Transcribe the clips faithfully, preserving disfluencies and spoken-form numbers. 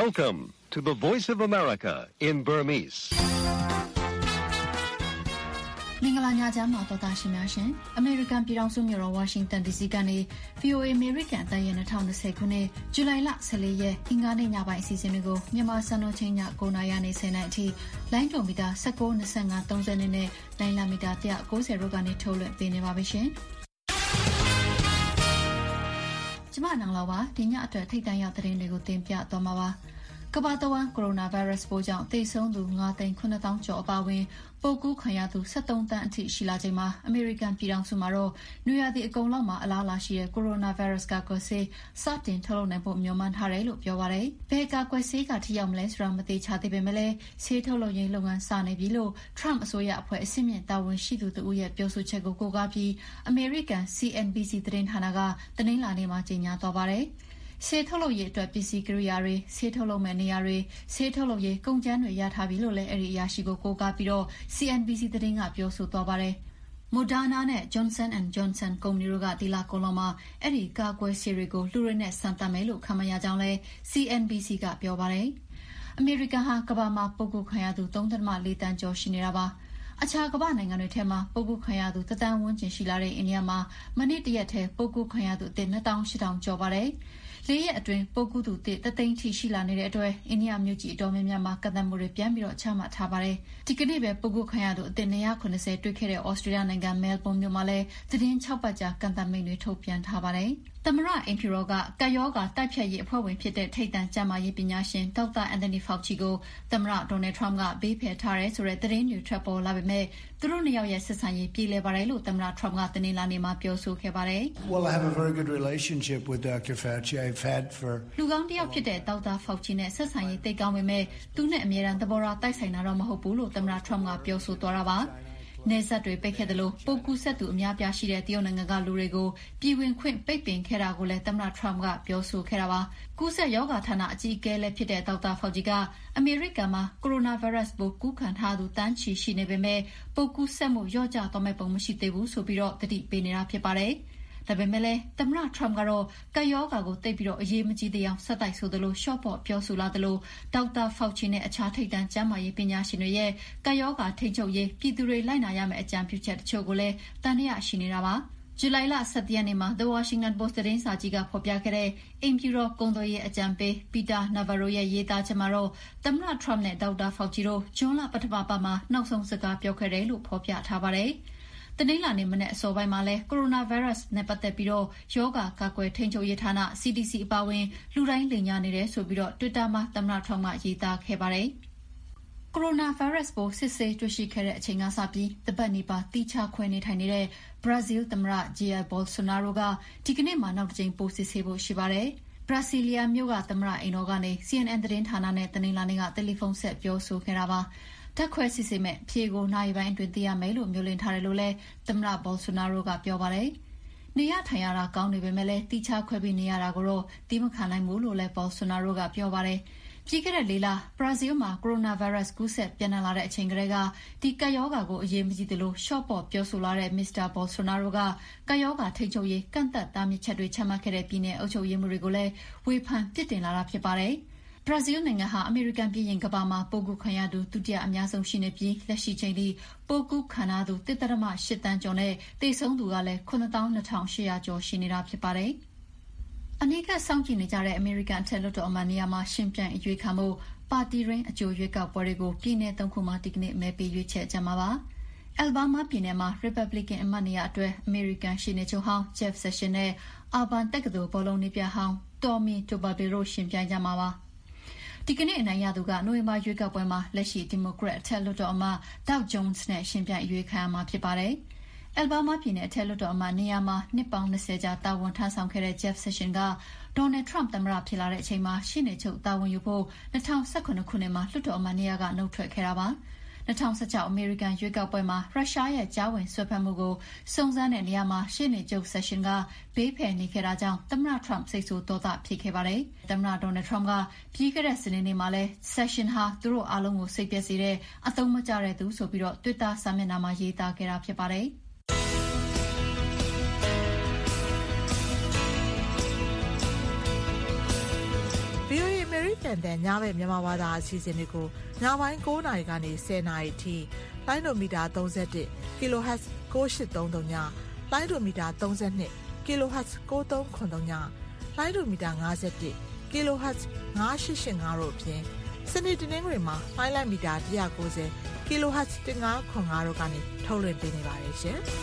Welcome to the Voice of America in Burmese. မင်္ဂလာညချမ်းပါတော်သားရှင်များရှင် American ပြည်ထောင်စုမြို့တော် Washington ဒီ စီ ကနေ ဗွီအိုအေ American တန်ရက်twenty twentyခုနှစ်ဇူလိုင်လfourteenရက်အင်္ဂါနေ့ညပိုင်းအစီအစဉ်တွေကိုမြန်မာစံတော်ချိန်ညnineနာရီနေtenနာရီအထိလိုင်းဒုံမီတာnineteen twenty-five thirtyနဲ့လိုင်းလာမီတာone ninetyတို့ကနေထုတ်လွှင့်ပေးနေပါပြီရှင်ကျမနန်းလာပါဒီညအတွက်ထိတ်တန့်ရောက်သတင်းတွေကိုတင်ပြသွားမှာပါကမ္ဘာတဝန်းကိုရိုနာဗိုင်းရပ်စ်ပိုးကြောင့်သေဆုံးသူnineသိန်းsevenသောင်းကျော်အပါအဝင်ပိုးကူးခံရသူseventeenသန်းအထိရှိလာချိန်မှာအမေရိကန်ပြည်ထောင်စုမှာတော့နွေရာသီအကုန်လောက်မှာအလားအလာရှိတဲ့ကိုရိုနာဗိုင်းရပ်စ်ကကွယ်ဆေးစတင်ထုတ်လုပ်နိုင်ဖို့မျှော်မှန်းထားတယ်လို့ပြောပါရယ်။ဘယ်ကကွယ်ဆေးကထိရောက်မလဲဆိုတာမသိချသေးပေမဲ့လည်းဆေးထုတ်လုပ်ရေးလုပ်ငန်းစနေပြီလို့ Trump အစိုးရအဖွဲ့အစည်းမြင့်တာဝန်ရှိသူတို့ရဲ့ပြောဆိုချက်ကိုကိုးကားပြီး American C N B C သတင်းဌာနကတနင်္လာနေ့မှာကြေညာသွားပါတယ်။ဆေးထုတ်လုပ်ရေးအတွက်ပစ္စည်းကိရိယာတွေဆေးထုတ်လုပ်မဲ့နေရာတွေဆေးထုတ်လုပ်ရေးကုန်ကျန်းတွေရထားပြီလို့လည်းအဲ့ဒီအရာရှိကိုကိုးကားပြီးတော့ C N B C သတင်းကပြောဆိုသွားပါတယ်။ Moderna နဲ့ Johnson and Johnson ကုမ္ပဏီတို့ကဒီလာကုန်လုံးမှာအဲ့ဒီကာကွယ်ဆေးတွေကိုလူတွေနဲ့စမ်းသပ်မယ်လို့ခန့်မှန်းရကြောင်းလည်း C N B C ကပြောပါတယ်။ အမေရိကန်ဟာကမ္ဘာမှာပုဂ္ဂိုလ်ခံရသူthree point fourသန်းကျော်ရှိနေတာပါ။အခြားကမ္ဘာနိုင်ငံတွေထဲမှာပုဂ္ဂိုလ်ခံရသူတစ်သန်းဝန်းကျင်ရှိလာတဲ့အိန္ဒိယမှာမနေ့တရက်ထဲပုဂ္ဂိုလ်ခံရသူအသစ်two thousand eight hundredကျော်ပါတယ်။လေးရက်အတွင်းပုဂ္ဂိုလ်သူတစ်သိန်းထိရှိလာနေတဲ့အတွက်အိန္ဒိယမြို့ကြီးအတော်များများမှာကန့်သတ်မှုတွေပြန်ပြီးတော့ချမှတ်ထားပါတယ်။ဒီကနေ့ပဲပုဂ္ဂိုလ်ခံရသူအသစ်two hundred seventyတွေ့ခဲ့တဲ့ဩစတြေးလျနိုင်ငံမဲလ်ဘုန်းမြို့မှာလည်းသတင်းsixပတ်ကြာကန့်သတ်မိန့်တွေထုတ်ပြန်ထားပါတယ်။သမ္မတအိမ်ဖြူတော်ကကပ်ရောဂါတိုက်ဖျက်ရေးအဖွဲ့ဝင်ဖြစ်တဲ့ထိပ်တန်းကျန်းမာရေးပညာရှင်ဒေါက်တာအန်တိုနီဖောက်ချီကိုသမ္မတဒေါ်နယ်ထရမ့်ကဘေးဖယ်ထားတယ်ဆိုတဲ့သတင်းတွေထွက်ပေါ်လာပေမဲ့သူတို့နှစ်ယောက်ရဲ့ဆက်ဆံရေးပြေလည်ပါတယ်လို့သမ္မတထရမ့်ကတနင်္လာနေ့မှာပြောဆိုခဲ့ပါတယ်။ Well, I have a very good relationship with Doctor Fauci. I've had for လူကောင်းတစ်ယောက်ဖြစ်တဲ့ဒေါက်တာဖောက်ချီနဲ့ဆက်ဆံရေးသိကောင်းပေမဲ့သူနဲ့အမြဲတမ်းသဘောထားတိုက်ဆိုင်တာတော့မဟုတ်ဘူးလို့သမ္မတထရမ့်ကပြောဆိုသွားတာပါ။နေဆက်တွေပိတ်ခဲ့တယ်လို့ပိုကူဆက်သူအများပြားရှိတဲ့တရုတ်နိုင်ငံကလူတွေကိုပြည်ဝင်ခွင့်ပိတ်ပင်ခဲ့တာကိုလည်းသမ္မတထရမ့်ကပြောဆိုခဲ့တာပါကူးဆက်ယောဂဌာနအကြီးအကဲလည်းဖြစ်တဲ့ဒေါက်တာဖောက်ဂျီကအမေရိကန်မှာကိုရိုနာဗိုင်းရပ်စ်ပိုးကူးခံထားသူတန်းချီရှိနေပေမဲ့ပိုကူဆက်မှုလျော့ကျသွားမဲ့ပုံမရှိသေးဘူးဆိုပြီးတော့တတိပေးနေတာဖြစ်ပါတယ်ဒါပေမဲ့လည်းသမ္မတထရမ့်ကတော့ကပ်ရောဂါကိုတိတ်ပြီးတော့အရေးမကြီးသေးအောင်ဆက်တိုက်ဆိုသလိုရှော့ပေါ့ပြောဆိုလာသလိုဒေါက်တာဖောက်ချီနဲ့အခြားထိပ်တန်းကျန်းမာရေးပညာရှင်တွေရဲ့ကပ်ရောဂါထိန်းချုပ်ရေးပြည်သူတွေလိုက်နာရမယ့်အကြံပြုချက်တချို့ကိုလည်းတန်ရရှိနေတာပါဇူလိုင်လsevenရက်နေ့မှာ The Washington Post သတင်းစာကြီးကဖော်ပြခဲ့တဲ့အိမ်ဖြူတော်ကုန်သွယ်ရေးအကြံပေးပီတာနာဗာရိုရဲ့ရေးသားချက်မှာတော့သမ္မတထရမ့်နဲ့ဒေါက်တာဖောက်ချီတို့ဂျွန်လပထမပတ်မှာနောက်ဆုံးစကားပြောခဲ့တယ်လို့ဖော်ပြထားပါတယ်တနင်္လာနေ့မနေ့အစောပိုင်းမှာလဲကိုရိုနာဗိုင်းရပ်စ်နဲ့ပတ်သက်ပြီးတော့ယောဂကာကွယ်ထိန်းချုပ်ရေးဌာန C D C အပါအဝင်လူတိုင်းလိမ်ညာနေတယ်ဆိုပြီးတော့ Twitter မှာသမ္မတထရမ့်ကရေးသားခဲ့ပါတယ်။ကိုရိုနာဗိုင်းရပ်စ်ပိုးစစ်ဆေးတွေ့ရှိခဲ့တဲ့အချိန်ကစပြီးတပတ်နီးပါးတိကျခွဲနေထိုင်နေတဲ့ဘရာဇီးသမ္မတ Jair Bolsonaro ကဒီကနေ့မှနောက်တစ်ကြိမ်ပိုးစစ်ဆေးဖို့ရှိပါတယ်။ဘရာစီလီယာမြို့ကသမ္မတအိမ်တော်ကနေ C N N သတင်းဌာနနဲ့တနင်္လာနေ့ကတယ်လီဖုန်းဆက်ပြောဆိုခဲ့တာပါ။တက်ခွဲစစ်ဆေးမဲ့ဖြေကိုနိုင်ပိုင်းအတွင်းသိရမယ်လို့မျိုးလင်းထားတယ်လို့လည်းသမ္မတဘော်ဆိုနာရိုကပြောပါတယ်။နေရထိုင်ရတာကောင်းနေပေမဲ့လည်းတိကျခွဲပြီးနေရတာကိုတော့သိမခံနိုင်ဘူးလို့လည်းဘော်ဆိုနာရိုကပြောပါတယ်။ပြီးခဲ့တဲ့လေးလဘရာဇီးမှာကိုရိုနာဗိုင်းရပ်စ်ကူးစက်ပြန့်နှံ့လာတဲ့အချိန်ကတည်းကဒီကပ်ရောဂါကိုအရေးမကြီးသလိုရှော့ပေါ့ပြောဆိုလာတဲ့မစ္စတာဘော်ဆိုနာရိုကကပ်ရောဂါထိန်းချုပ်ရေးကန့်သက်တားမြစ်ချက်တွေချမှတ်ခဲ့တဲ့ပြည်내အုပ်ချုပ်ရေးမှုတွေကိုလည်းဝေဖန်ပြစ်တင်လာတာဖြစ်ပါတယ်။ဘရာဇီးနိုင်ငံဟာအမေရိကန်ပြည်ရင်ကမ္ဘာမှာပိုးကူးခံရသူဒုတိယအများဆုံးရှိနေပြီးလက်ရှိချိန်ထိပိုးကူးခံရသူone point eightသန်းကျော်နဲ့သေဆုံးသူကလည်းnine thousand two thousand eight hundredကျော်ရှိနေတာဖြစ်ပါတယ်။အနည်းကစောင့်ကြည့်နေကြတဲ့အမေရိကန်အထက်လွှတ်တော်အမတ်နေရာမှာရှင်ပြိုင်အရွေးခံမှုပါတီရင်းအကြိုရွေးကောက်ပွဲတွေကိုပြည်내သုံးခုမှာဒီကနေ့မဲပေးရွေးချယ်ကြမှာပါ။ အယ်ဘားမားပြည်နယ်မှာ Republican အမတ်နေရာအတွက်အမေရိကန်ရှေ့နေချုပ်ဟောင်း Jeff Sessions နဲ့ Auburn တက္ကသိုလ်ဘောလုံးနည်းပြဟောင်း Tommy Tuberville တို့ရှင်ပြိုင်ကြမှာပါ။ဒီကနေ့အနိုင်ရသူကနိုဝင်ဘာရွေးကောက်ပွဲမှာလက်ရှိဒီမိုကရက်အထက်လွှတ်တော်အမတ် Doug Jones နဲ့ရှင်ပြိုင်အရွေးခံရမှာဖြစ်ပါတယ်။အယ်ဘားမားပြည်နယ်အထက်လွှတ်တော်အမတ်နေရာမှာနှစ်ပေါင်းtwentyကြာတာဝန်ထမ်းဆောင်ခဲ့တဲ့ Jeff Sessions ကဒေါ်နယ်ထရမ့်သမ္မတဖြစ်လာတဲ့အချိန်မှာရှေ့နေချုပ်တာဝန်ယူဖို့twenty eighteenခုနှစ်မှာလွှတ်တော်အမတ်နေရာကနှုတ်ထွက်ခဲ့တာပါ။twenty sixteenအမေရိကန်ရွေးကောက်ပွဲမှာရုရှားရဲ့ကြားဝင်ဆွဲဖက်မှုကိုစုံစမ်းတဲ့နေရာမှာရှေ့နေချုပ် Sessions ကဘေးဖယ်နေခဲ့တာကြောင့်သမ္မတထရမ့်စိတ်ဆိုးဒေါသဖြစ်ခဲ့ပါတယ်။သမ္မတဒေါ်နယ်ထရမ့်ကပြီးခဲ့တဲ့စနေနေ့မှာလဲ Sessions ဟာသူတို့အားလုံးကိုစိတ်ပျက်စေတဲ့အသုံးမကျတဲ့သူဆိုပြီးတော့ Twitter စာမျက်နှာမှာရေးသားခဲ့တာဖြစ်ပါတယ်။ V O A American န်တဲ့ညဘက်မြန်မာဘာသာအစီအစဉ်တွေကိုညပိုင်း၉နာရီကနေ၁၀နာရီထိလိုင်းဒိုမီတာ၃၁ kilohertz ၉၈၃၃ညလိုင်းဒိုမီတာ၃၂ kilohertz ၉၃၇၃ညလိုင်းဒိုမီတာ၅၁ kilohertz ၅၈၈၅တို့အပြင်စနေတနင်္ဂနွေမှာလိုင်းလိုက်မီတာ၁၉၀ kilohertz ၁၅၇၅တို့ကနေထုတ်လွှင့်ပေးနေပါတယ်ရှင်။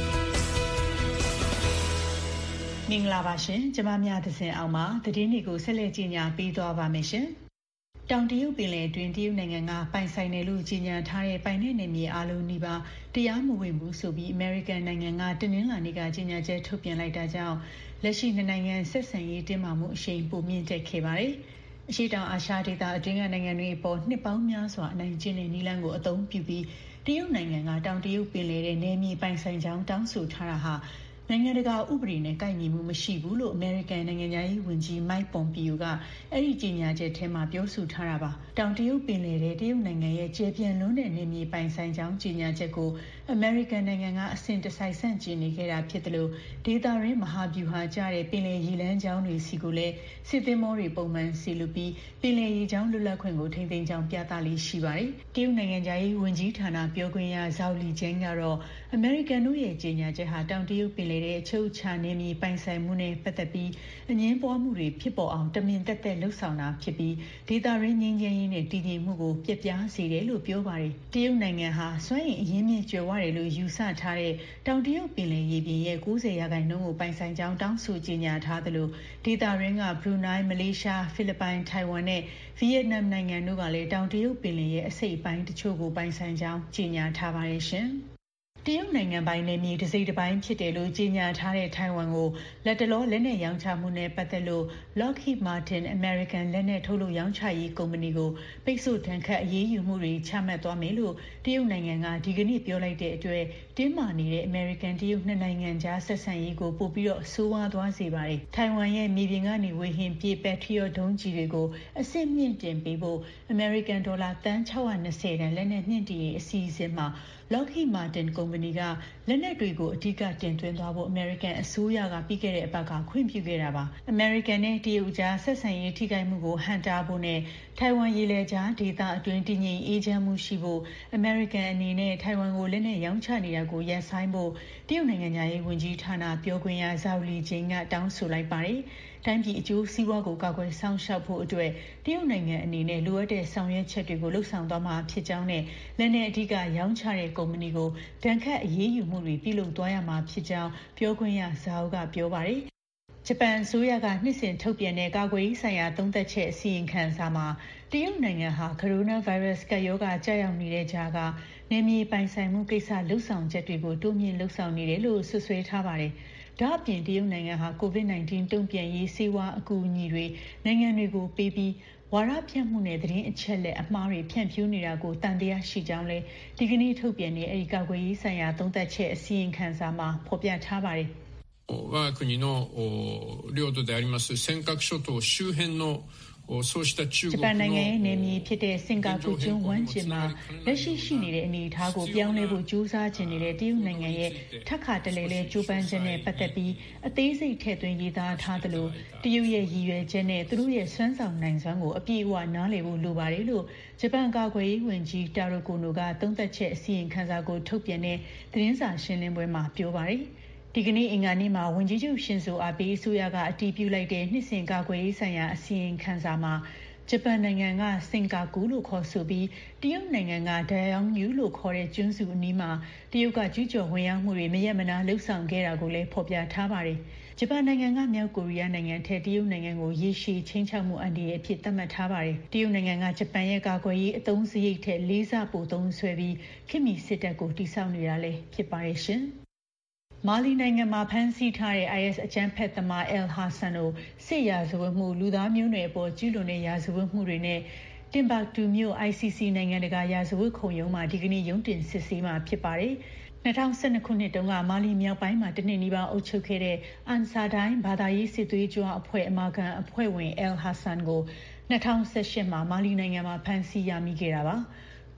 မင်္ဂလာပါရှင်။ကျွန်မများသစဉ်အောင်မှာသတင်းတွေကိုဆက်လက်ကြီးညာပေးသွားပါမယ်ရှင်။တောင်တရုတ်ပင်လယ်တွင်တရုတ်နိုင်ငံကပိုင်ဆိုင်တယ်လို့ကြီးညာထားတဲ့ပိုင်တဲ့နယ်မြေအလုံးနီးပါးတရားမဝင်ဘူးဆိုပြီး American နိုင်ငံကတနင်္လာနေ့ကကြီးညာချက်ထုတ်ပြန်လိုက်တာကြောင့်လက်ရှိနှစ်နိုင်ငံဆက်ဆံရေးတင်းမာမှုအရှိန်ပိုမြင့်တက်ခဲ့ပါတယ်။အရှေ့တောင်အာရှဒေသအတွင်းကနိုင်ငံတွေအပေါ်နှစ်ပေါင်းများစွာအနိုင်ကျင့်တဲ့နည်းလမ်းကိုအသုံးပြုပြီးတရုတ်နိုင်ငံကတောင်တရုတ်ပင်လယ်ရဲ့နယ်မြေပိုင်ဆိုင်ကြောင်းတောင်းဆိုထားတာဟာနိုင်ငံတကာဥပဒေနဲ့ကိုက်ညီမှုမရှိဘူးလို့ American နိုင်ငံသားရေးဝန်ကြီး Mike Pompeo ကအဲ့ဒီကြီးညာချက်ထဲမှာပြောဆိုထားတာပါတောင်တရုတ်ပင်လယ်ရဲ့တရုတ်နိုင်ငံရဲ့ကျေပြန့်လွန်းတဲ့နယ်မြေပိုင်ဆိုင်ကြောင်းကြီးညာချက်ကို American နိုင်ငံကအစဉ်တစိုက်ဆန့်ကျင်နေခဲ့တာဖြစ်တယ်လို့ဒေသရင်းမဟာဗျူဟာကျတဲ့ပင်လယ်ရေလမ်းကြောင်းတွေစီကိုလည်းစစ်သင်္ဘောတွေပုံမှန်စီလူပြီးပင်လယ်ရေကြောင်းလွတ်လပ်ခွင့်ကိုထိန်းသိမ်းကြောင်းပြသလေးရှိပါတယ်တရုတ်နိုင်ငံသားရေးဝန်ကြီးဌာနပြောခွင့်ရ Zhao Lijian ကတော့ American တို့ရဲ့ကြီးညာချက်ဟာတောင်တရုတ်ပင်လယ်တဲ့အချုပ်အခြာနယ်မြေပိုင်ဆိုင်မှုနဲ့ပတ်သက်ပြီးအငြင်းပွားမှုတွေဖြစ်ပေါ်အောင်တမင်သက်သက်လှုပ်ဆောင်တာဖြစ်ပြီးဒေသရင်းငြိမ်းချမ်းရေးနဲ့တည်ငြိမ်မှုကိုပြက်ပြားစေတယ်လို့ပြောပါတယ်တရုတ်နိုင်ငံဟာစွမ်းအင်အရင်းမြစ်ကြွယ်ဝတယ်လို့ယူဆထားတဲ့တောင်တရုတ်ပင်လယ်ရေပြင်ရဲ့၉၀ရာခိုင်နှုန်းကိုပိုင်ဆိုင်ကြောင်းတောင်းဆိုကြေညာထားသလိုဒေသရင်းကဘရူနိုင်းမလေးရှားဖိလစ်ပိုင်ထိုင်ဝမ်နဲ့ဗီယက်နမ်နိုင်ငံတို့ကလည်းတောင်တရုတ်ပင်လယ်ရဲ့အစိတ်အပိုင်းတချို့ကိုပိုင်ဆိုင်ကြောင်းကြေညာထားပါတယ်ရှင်တရုတ်နိုင်ငံပိုင်နယ်မြေတစ်စိတ်တစ်ပိုင်းဖြစ်တယ်လို့ကြေညာထားတဲ့ထိုင်ဝမ်ကိုလက်တလောလက်နက်ရောင်းချမှုနဲ့ပတ်သက်လို့ Lockheed Martin American လက်နက်ထုတ်လုပ်ရောင်းချရေးကုမ္ပဏီကိုပိတ်ဆို့ဒဏ်ခတ်အရေးယူမှုတွေချမှတ်သွားမယ်လို့တရုတ်နိုင်ငံကဒီကနေ့ပြောလိုက်တဲ့အတွက်တင်းမာနေတဲ့ American တရုတ်နှစ်နိုင်ငံကြားဆက်ဆံရေးကိုပိုပြီးတော့ဆိုးဝါးသွားစေပါတယ်ထိုင်ဝမ်ရဲ့မြေပြင်ကနေဝေဟင်ပြေ Patriot ဒုံးကျည်တွေကိုအဆင့်မြင့်တင်ပေးဖို့ American ဒေါ်လာသန်း၆၂၀တန်လက်နက်မြင့်တင်ရေးအစီအစဉ်မှာLockheed Martin ကုမ္ပဏီကလက်နက်တွေကိုအဓိကတင်သွင်းသွားဖို့ American အစိုးရကပြီးခဲ့တဲ့အပတ်ကခွင့်ပြုခဲ့တာပါ American နဲ့တရုတ်ကြားဆက်ဆံရေးထိခိုက်မှုကိုဟန့်တားဖို့နဲ့ထိုင်ဝမ်ရေလက်ကြားဒေသအတွင်းတည်ငြိမ်အေးချမ်းမှုရှိဖို့ American အနေနဲ့ထိုင်ဝမ်ကိုလက်နက်ရောင်းချနေတာကိုရပ်ဆိုင်းဖို့တရုတ်နိုင်ငံသားရေးဝန်ကြီးဌာနပြောခွင့်ရ Zhao Lijian ကတောင်းဆိုလိုက်ပါတယ်တိုင်းပြည်အကျိုးစီးပွားကိုကာကွယ်ဆောင်ရှောက်ဖို့အတွက်တရုတ်နိုင်ငံအနေနဲ့လိုအပ်တဲ့ဆောင်ရွက်ချက်တွေကိုလှုပ်ဆောင်သွားမှာဖြစ်ကြောင်းနဲ့လက်နက်အဓိကရောင်းချတဲ့ကုမ္ပဏီကိုဒဏ်ခတ်အရေးယူမှုတွေပြုလုပ်သွားရမှာဖြစ်ကြောင်းပြောခွင့်ရ Zhao ကပြောပါတယ်ဂျပန်အစိုးရကနှစ်စဉ်ထုတ်ပြန်တဲ့ကာကွယ်ရေးဆိုင်ရာသုံးသပ်ချက်အစီရင်ခံစာမှာတရုတ်နိုင်ငံဟာကိုရိုနာဗိုင်းရပ်စ်ကပ်ရောဂါကြာရောက်နေတဲ့ကြားကနယ်မြေပိုင်ဆိုင်မှုကိစ္စလှုပ်ဆောင်ချက်တွေကိုတိုးမြင့်လှုပ်ဆောင်နေတယ်လို့ဆွဆွဲထားပါတယ်ဒါ့အပြင်တရုတ်နိုင်ငံဟာ ကိုဗစ် -19 တုံ့ပြန်ရေးဆေးဝါးအကူအညီတွေနိုင်ငံတွေကိုပေးပြီးဝါဒဖြန့်မှုနဲ့သတင်းအချက်လက်အမှားတွေဖြန့်ဖြူးနေတာကိုတန်တရားရှိကြောင်းလဲဒီကနေ့ထုတ်ပြန်တဲ့အဲဒီကာကွယ်ရေးဆိုင်ရာသုံးသပ်ချက်အစီရင်ခံစာမှာဖော်ပြထားပါတယ်我が国の領土であります尖閣諸島周辺のဂျပန်နိုင်ငံရဲ့နယ်မြေဖြစ်တဲ့စင်ကာပူကျွန်းဝမ်းကျင်မှာလက်ရှိရှိနေတဲ့အနေအထားကိုပြောင်းလဲဖို့ကြိုးစားချင်နေတဲ့တရုတ်နိုင်ငံရဲ့ထပ်ခါတလဲလဲကြိုးပမ်းချက်နဲ့ပတ်သက်ပြီးအသေးစိတ်ထည့်သွင်းရေးသားထားသလိုတရုတ်ရဲ့ရည်ရွယ်ချက်နဲ့သူတို့ရဲ့စွမ်းဆောင်နိုင်စွမ်းကိုအပြည့်အဝနားလည်ဖို့လိုပါတယ်လို့ဂျပန်ကာကွယ်ရေးဝန်ကြီးတာရိုကိုနိုကသုံးသပ်ချက်အစီရင်ခံစာကိုထုတ်ပြန်တဲ့သတင်းစာရှင်းလင်းပွဲမှာပြောပါတယ်ဒီကနေ့အင်္ဂါနေ့မှာဝန်ကြီးချုပ်ရှင်ဇိုအာဘေးအစိုးရကအတည်ပြုလိုက်တဲ့နှစ်စဉ်ကာကွယ်ရေးဆိုင်ရာအစီရင်ခံစာမှာဂျပန်နိုင်ငံကစင်ကာကူလို့ခေါ်ဆိုပြီးတရုတ်နိုင်ငံကဒိုင်အောင်ယူလို့ခေါ်တဲ့ကျွန်းစုအနီးမှာတရုတ်ကကျူးကျော်ဝင်ရောက်မှုတွေမရက်မနားလှုပ်ဆောင်ခဲ့တာကိုလည်းဖော်ပြထားပါတယ်ဂျပန်နိုင်ငံကမြောက်ကိုရီးယားနိုင်ငံထက်တရုတ်နိုင်ငံကိုရေရှည်ချင်းချောက်မှုအန္တရာယ်အဖြစ်သတ်မှတ်ထားပါတယ်တရုတ်နိုင်ငံကဂျပန်ရဲ့ကာကွယ်ရေးအသုံးစရိတ်ထက်လေးဆပိုသုံးဆွဲပြီးခေတ်မီစစ်တပ်ကိုတိစောက်နေတာလည်းဖြစ်ပါတယ်ရှင်မာလီနိုင်ငံမှာဖမ်းဆီးထားတဲ့ I S အကြမ်းဖက်သမား El Hassan ကိုစစ်ရာဇဝတ်မှုလူသားမျိုးနွယ်အပေါ်ကျူးလွန်တဲ့ရာဇဝတ်မှုတွေနဲ့တင်ဘာတူမြို့ I C C နိုင်ငံတကာရာဇဝတ်ခုံရုံးမှာဒီကနေ့ရုံးတင်စစ်ဆေးမှာဖြစ်ပါတယ်၂၀၁၂ခုနှစ်တုန်းကမာလီမြောက်ပိုင်းမှာတနှစ်နီးပါးအုပ်ချုပ်ခဲ့တဲ့အန်ဆာဒိုင်းဘာသာရေးစစ်သွေးကြွအဖွဲ့အမာခံအဖွဲ့ဝင် El Hassan ကို၂၀၁၈မှာမာလီနိုင်ငံမှာဖမ်းဆီးရမိခဲ့တာပါသူ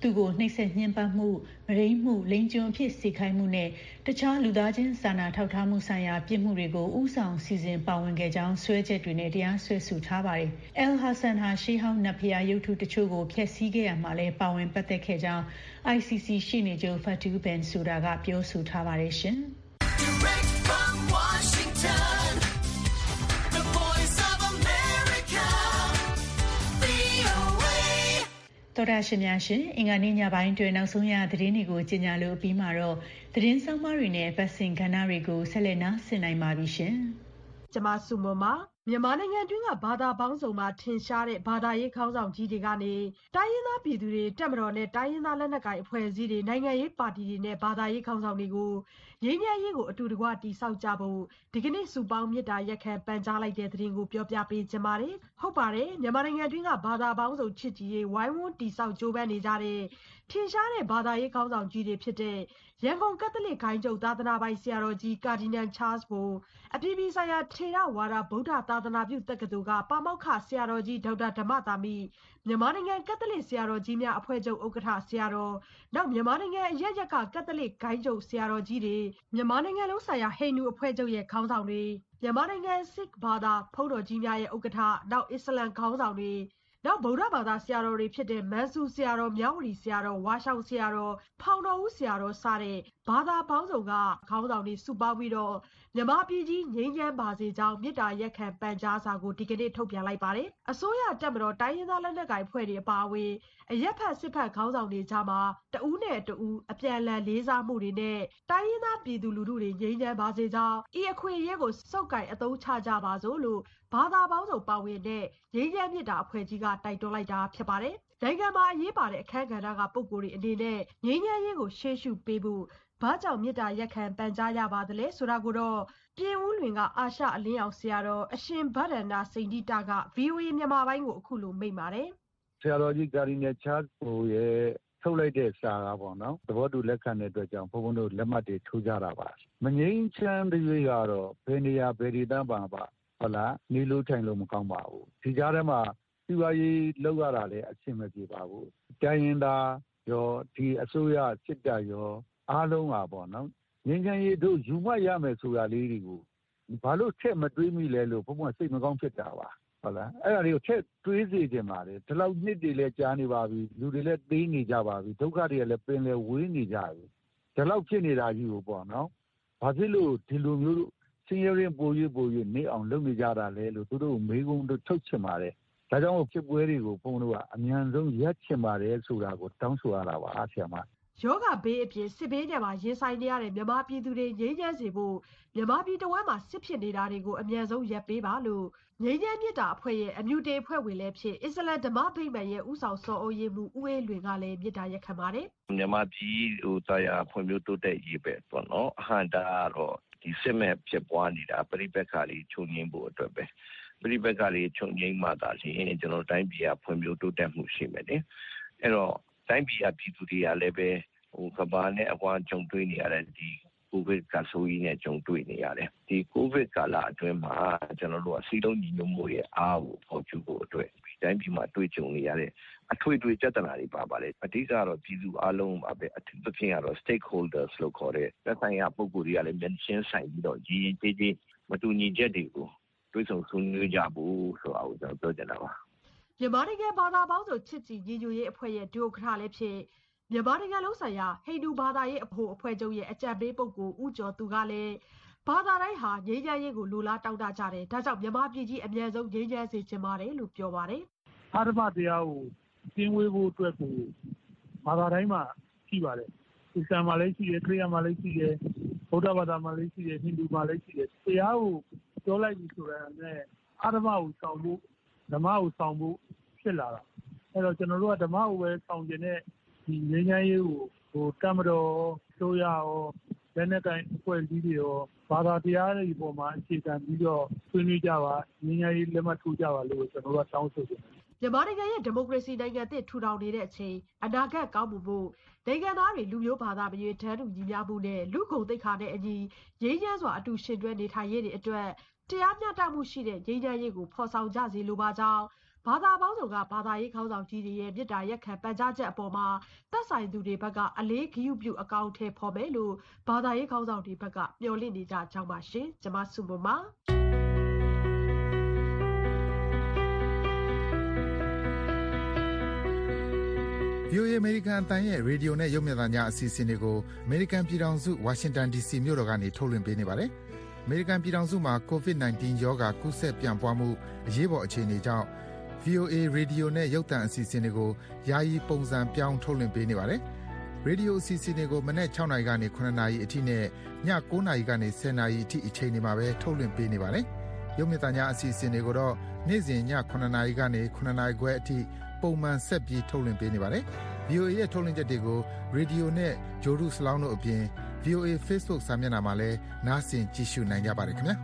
သူ့ကိုနှိပ်စက်ညှဉ်းပန်းမှုမရိမ်းမှုလိင်ကျွန်အဖြစ်စေခိုင်းမှုနဲ့တခြားလူသားချင်းစာနာထောက်ထားမှုဆိုင်ရာပြစ်မှုတွေကိုဥဆောင်စီစဉ်ပါဝင်ခဲ့ကြောင်းဆွဲချက်တွေနဲ့တရားစွဲဆိုထားပါတယ်။ El Hassan ဟာရှေးဟောင်းနတ်ဖျားရုပ်ထုတချို့ကိုဖျက်ဆီးခဲ့ရမှာလဲပါဝင်ပတ်သက်ခဲ့ကြောင်း I C C ရှေ့နေချုပ် Fatou Bensouda ကပြောဆိုထားပါတယ်ရှင်။တော်တာရှင်များရှင်အင်္ဂါနေ့ညပိုင်းတွင်နောက်ဆုံးရသတင်းတွေကိုကြီးညာလို့ပြီးမှတော့သတင်းဆောင်မတွေနဲ့ပတ်စင်ကဏ္ဍတွေကိုဆက်လက်နားဆင်နိုင်ပါပြီရှင်။ကျမစုမမမြန်မာနိုင်ငံတွင်းကဘာသာပေါင်းစုံမှာထင်ရှားတဲ့ဘာသာရေးခေါင်းဆောင်ကြီးတွေကနေတိုင်းရင်းသားပြည်သူတွေတက်မတော်နဲ့တိုင်းရင်းသားလက်နက်ကိုင်အဖွဲ့အစည်းတွေနိုင်ငံရေးပါတီတွေနဲ့ဘာသာရေးခေါင်းဆောင်တွေကိုငြိမ်းချမ်းရေးကိုအတူတကွတည်ဆောက်ကြဖို့ဒီကနေ့စုပေါင်းမြစ်တာရက်ခံပန်ကြားလိုက်တဲ့သတင်းကိုပြောပြပေးချင်ပါတယ်။ဟုတ်ပါတယ်မြန်မာနိုင်ငံတွင်းကဘာသာပေါင်းစုံချစ်ကြည်ရေးဝိုင်းဝန်းတည်ဆောက်ကြိုးပမ်းနေကြတဲ့ထင်ရှားတဲ့ဘာသာရေးခေါင်းဆောင်ကြီးတွေဖြစ်တဲ့ရန်ကုန်ကက်သလစ်ဂိုဏ်းချုပ်သာသနာပိုင်ဆရာတော်ကြီးကာဒီနန်ချားစ်ဘိုအပြည်ပြည်ဆိုင်ရာထေရဝါဒဗုဒ္ဓသာသနာပြုတက္ကသိုလ်ကပါမောက္ခဆရာတော်ကြီးဒေါက်တာဓမ္မသာမိမြန်မာနိုင်ငံကက်သလစ်ဆရာတော်ကြီးများအဖွဲ့ချုပ်ဥက္ကဋ္ဌဆရာတော်နောက်မြန်မာနိုင်ငံအရရက်ကကက်သလစ်ဂိုဏ်းချုပ်ဆရာတော်ကြီးတွေမြန်မာနိုင်ငံလုံးဆိုင်ရာဟိန္ဒူအဖွဲ့ချုပ်ရဲ့ခေါင်းဆောင်တွေမြန်မာနိုင်ငံစစ်ဘာသာဘုန်းတော်ကြီးများရဲ့ဥက္ကဋ္ဌနောက်အစ္စလမ်ခေါင်းဆောင်တွေနောက်ဗုဒ္ဓဘာသာဆရာတော်တွေဖြစ်တဲ့မန်ဆူဆရာတော်မြဝတီဆရာတော်ဝါရှောင်ဆရာတော်ဖောင်တော်ဦးဆရာတော်စတဲ့ဘာသာပေါင်းစုံကခေါင်းဆောင်တွေစုပေါင်းပြီးတော့မြန်မာပြည်ကြီးငြိမ်းချမ်းပါစေကြောင်းမြစ်တာရက်ခံပန်ကြားစာကိုဒီကနေ့ထုတ်ပြန်လိုက်ပါတယ်။အစိုးရတက်မတော်တိုင်းရင်းသားလက်နက်ကိုင်ဖွဲ့တွေအပါအဝင်အရက်ဖက်စစ်ဖက်ခေါင်းဆောင်တွေကြားမှာတဦးနဲ့တဦးအပြန်အလှန်လေးစားမှုတွေနဲ့တိုင်းရင်းသားပြည်သူလူထုတွေငြိမ်းချမ်းပါစေကြောင်းဤအခွင့်အရေးကိုစုပ်ကိုင်အသုံးချကြပါစို့လို့ဘာသာပေါင်းစုံပါဝင်တဲ့ငြိမ်းချမ်းမြစ်တာအဖွဲ့ကြီးကတိုက်တွန်းလိုက်တာဖြစ်ပါတယ်။နိုင်ငံမှာအရေးပါတဲ့အခမ်းကဏ္ဍကပုဂ္ဂိုလ်တွေအနေနဲ့ငြိမ်းချမ်းရေးကိုရှေ့ရှုပေးဖို့ဘာကြောင့်မြစ်တာရက်ခံပန်ကြားရပါသလဲဆိုတာကိုတော့ပြင်ဦးလွင်ကအာရှအလင်းအောင်ဆရာတော်အရှင်ဗဒ္ဒန္တာစိန်တိတက ဗွီအိုအေ မြန်မာပိုင်းကိုအခုလိုမိန့်ပါတယ်။ဆရာတော်ကြီးကာဒီနယ်ချားစ်ဘိုရဲ့ထုတ်လိုက်တဲ့စာကပေါ့နော်သဘောတူလက်ခံတဲ့အတွက်ကြောင့်ဘုန်းဘုန်းတို့လက်မှတ်တွေထိုးကြတာပါမငြိမ်းချမ်းတဲ့ရွေးကတော့ဘယ်နေရာဘယ်ဒေသမှာပါဟုတ်လားနေလို့ထိုင်လို့မကောင်းပါဘူးဒီကြားထဲမှာစီးပွားရေးလောက်ရတာလည်းအဆင်မပြေပါဘူးတိုင်းရင်းသားရောဒီအစိုးရစစ်တပ်ရောအားလုံးပါပေါ့နော်ငြိမ်းချမ်းရေးတို့ယူမှရမယ်ဆိုတာလေးတွေကိုဘာလို့ထက်မတွေးမိလဲလို့ဘုံဘစိတ်မကောင်းဖြစ်တာပါဟုတ်လားအဲ့ဒါတွေကိုထက်တွေးစေချင်ပါတယ်ဒီလောက်နှစ်တွေလည်းကြားနေပါပြီလူတွေလည်းသိနေကြပါပြီဒုက္ခတွေလည်းပင်လည်းဝေးနေကြပြီဒီလောက်ဖြစ်နေတာကြီးကိုပေါ့နော်ဘာဖြစ်လို့ဒီလိုမျိုးစင်ရရင်ပိုရွေးပိုရွေးနေအောင်လုပ်နေကြတာလဲလို့သူတို့မေးခွန်းတို့ထုတ်ချင်ပါတယ်ဒါကြောင့်ဖြစ်ပွဲတွေကိုဘုံတို့ကအမြန်ဆုံးရပ်ချင်ပါတယ်ဆိုတာကိုတောင်းဆိုရတာပါအားဆရာမယောဂဘေးအပြင်စစ်ဘေးတွေမှာရင်ဆိုင်နေရတဲ့မြန်မာပြည်သူတွေငြိမ်းချမ်းစေဖို့မြန်မာပြည်တဝမ်းမှာစစ်ဖြစ်နေတာတွေကိုအမြန်ဆုံးရပ်ပေးပါလို့ငြိမ်းချမ်းမြစ်တာအဖွဲ့ရဲ့အမြူတေအဖွဲ့ဝင်လည်းဖြစ်အစ္စလမ်ဓမ္မဗိမာန်ရဲ့ဥဆောင်စောအုပ်ရေးမှုဦးအေးလွင်ကလည်းမြစ်တာရက်ခံပါတယ်မြန်မာပြည်ဟိုတရားဖွံ့ဖြိုးတိုးတက်ရေးပဲပေါ့နော်အဟံတာကတော့ဒီစစ်မဲ့ဖြစ်ပွားနေတာပြိပက္ခလေးချုပ်ငြိမ်းဖို့အတွက်ပဲပြိပက္ခလေးချုပ်ငြိမ်းမှသာလျှင်ကျွန်တော်တိုင်းပြည်ကဖွံ့ဖြိုးတိုးတက်မှုရှိမယ်လေအဲ့တော့တိုင်းပြည်ကပြည်သူတွေကလည်းပဲဟိုကဘာနဲ့အကွာကြုံတွေ့နေရတဲ့ဒီကိုဗစ်ကဆိုးကြီးနဲ့ကြုံတွေ့နေရတယ်ဒီကိုဗစ်ကာလအတွင်းမှာကျွန်တော်တို့အစည်းအရုံးညီညွတ်မှုရဲ့အားကိုဖော်ကျူဖို့အတွက်ဒီတိုင်းပြည်မှာတွေ့ကြုံနေရတဲ့အထွေထွေပြဿနာတွေပါပါတယ်အဓိကတော့ပြည်သူအလုံးပါပဲအထူးသဖြင့်ကတော့ stakeholders လို့ခေါ်တဲ့သက်ဆိုင်ရာပုဂ္ဂိုလ်တွေကလည်းမျက်နှာချင်းဆိုင်ပြီးတော့ရည်ရည်ကြည်ကြည်မတူညီချက်တွေကိုတွေ့ဆုံဆွေးနွေးကြဖို့ဆိုတာကိုကျွန်တော်ပြောချင်တာပါမြန်မာနိုင်ငံဘာသာပေါင်းစုံချစ်ကြည်ညီညွတ်ရေးအဖွဲ့ရဲ့ဒုဥက္ကဋ္ဌလည်းဖြစ်မြန်မာနိုင်ငံလုံးဆိုင်ရာဟိန္ဒူဘာသာရေးအဖို့အဖွဲ့ချုပ်ရဲ့အကြံပေးပုဂ္ဂိုလ်ဦးကျော်သူကလည်းဘာသာတိုင်းဟာငြိမ်းချမ်းရေးကိုလိုလားတောင်းတကြတယ်ဒါကြောင့်မြန်မာပြည်ကြီးအမြန်ဆုံးငြိမ်းချမ်းစေချင်ပါတယ်လို့ပြောပါတယ်အာဓမ္မတရားကိုကျင်းဝေးဖို့အတွက်ကိုဘာသာတိုင်းမှာရှိပါတယ်အစ္စလာမ်မှာလည်းရှိတယ်ခရစ်ယာန်မှာလည်းရှိတယ်ဗုဒ္ဓဘာသာမှာလည်းရှိတယ်ဟိန္ဒူမှာလည်းရှိတယ်တရားကိုပြောလိုက်ပြီဆိုတော့နဲ့အာဓမ္မကိုဆောင်ဖို့ဓမ္မကိုဆောင်ဖို့ဖြစ်လာတာအဲ့တော့ကျွန်တော်တို့ကဓမ္မကိုပဲဆောင်ကျင်တဲ့ဒီငြိမ်းချမ်းရေးကိုဟိုတမတော်ဆိုရရောလက်နက်ကိုင်အဖွဲ့အစည်းတွေရောဘာသာတရားတွေပေါ်မှာအခြေခံပြီးတော့ဆွေးနွေးကြပါငြိမ်းချမ်းရေးလက်မှတ်ထိုးကြပါလို့ကျွန်တော်တို့တောင်းဆိုကြတယ်မြန်မာနိုင်ငံရဲ့ဒီမိုကရေစီနိုင်ငံသစ်ထူထောင်နေတဲ့အချိန်အနာဂတ်ကောင်းမှုဖို့နိုင်ငံသားတွေလူမျိုးဘာသာမရွေးတန်းတူညီမျှမှုနဲ့လူကုန်သိက္ခာနဲ့အညီငြိမ်းချမ်းစွာအတူရှင်တွဲနေထိုင်ရေးတွေအတွက်တရားမျှတမှုရှိတဲ့ငြိမ်းချမ်းရေးကိုဖော်ဆောင်ကြစေလိုပါကြောင်းဘာသာပေါင်းစုံကဘာသာရေးခေါင်းဆောင်ကြီးတွေရဲ့မြစ်တာရက်ခံပန်ကြားချက်အပေါ်မှာသက်ဆိုင်သူတွေဘက်ကအလေးဂရုပြုအကောင့်ထဲဖော်မယ်လို့ဘာသာရေးခေါင်းဆောင်တွေဘက်ကမျှော်လင့်နေကြကြောင်းပါရှင်။ကျွန်မစုမပါဗီအိုအေ American အသံရဲ့ရေဒီယိုနဲ့ရုပ်မြင်သံကြားအစီအစဉ်တွေကို American ပြည်ထောင်စု Washington ဒီ စီ မြို့တော်ကနေထုတ်လွှင့်ပေးနေပါတယ်။ American ပြည်ထောင်စုမှာ ကိုဗစ် ၁၉ ရောဂါကူးစက်ပြန့်ပွားမှုအရေးပေါ်အခြေအနေကြောင့် ဗီအိုအေ ရေဒီယိုနဲ့ရုပ်သံအစီအစဉ်တွေကိုယာယီပုံစံပြောင်းထုတ်လွှင့်ပေးနေပါတယ်။ ရေဒီယိုအစီအစဉ်တွေကိုမနက် ၆ နာရီကနေ ၇ နာရီအထိနဲ့ည ၉ နာရီကနေ ၁၀ နာရီအထိအချိန်တွေမှာပဲထုတ်လွှင့်ပေးနေပါတယ်။ရုပ်မြင်သံကြားအစီအစဉ်တွေကိုတော့နေ့စဉ်ည ၇ နာရီကနေ ၇ နာရီခွဲအထိပုံမှန်ဆက်ပြီးထုတ်လွှင့်ပေးနေပါတယ်။ ဗီအိုအေရဲ့ထုတ်လွှင့်ချက်တွေကိုရေဒီယိုနဲ့ဂျိုဒုစလောင်းတို့အပြင် ဗီအိုအေ Facebook စာမျက်နှာမှာလည်းနားဆင်ကြည့်ရှုနိုင်ကြပါတယ်ခင်ဗျာ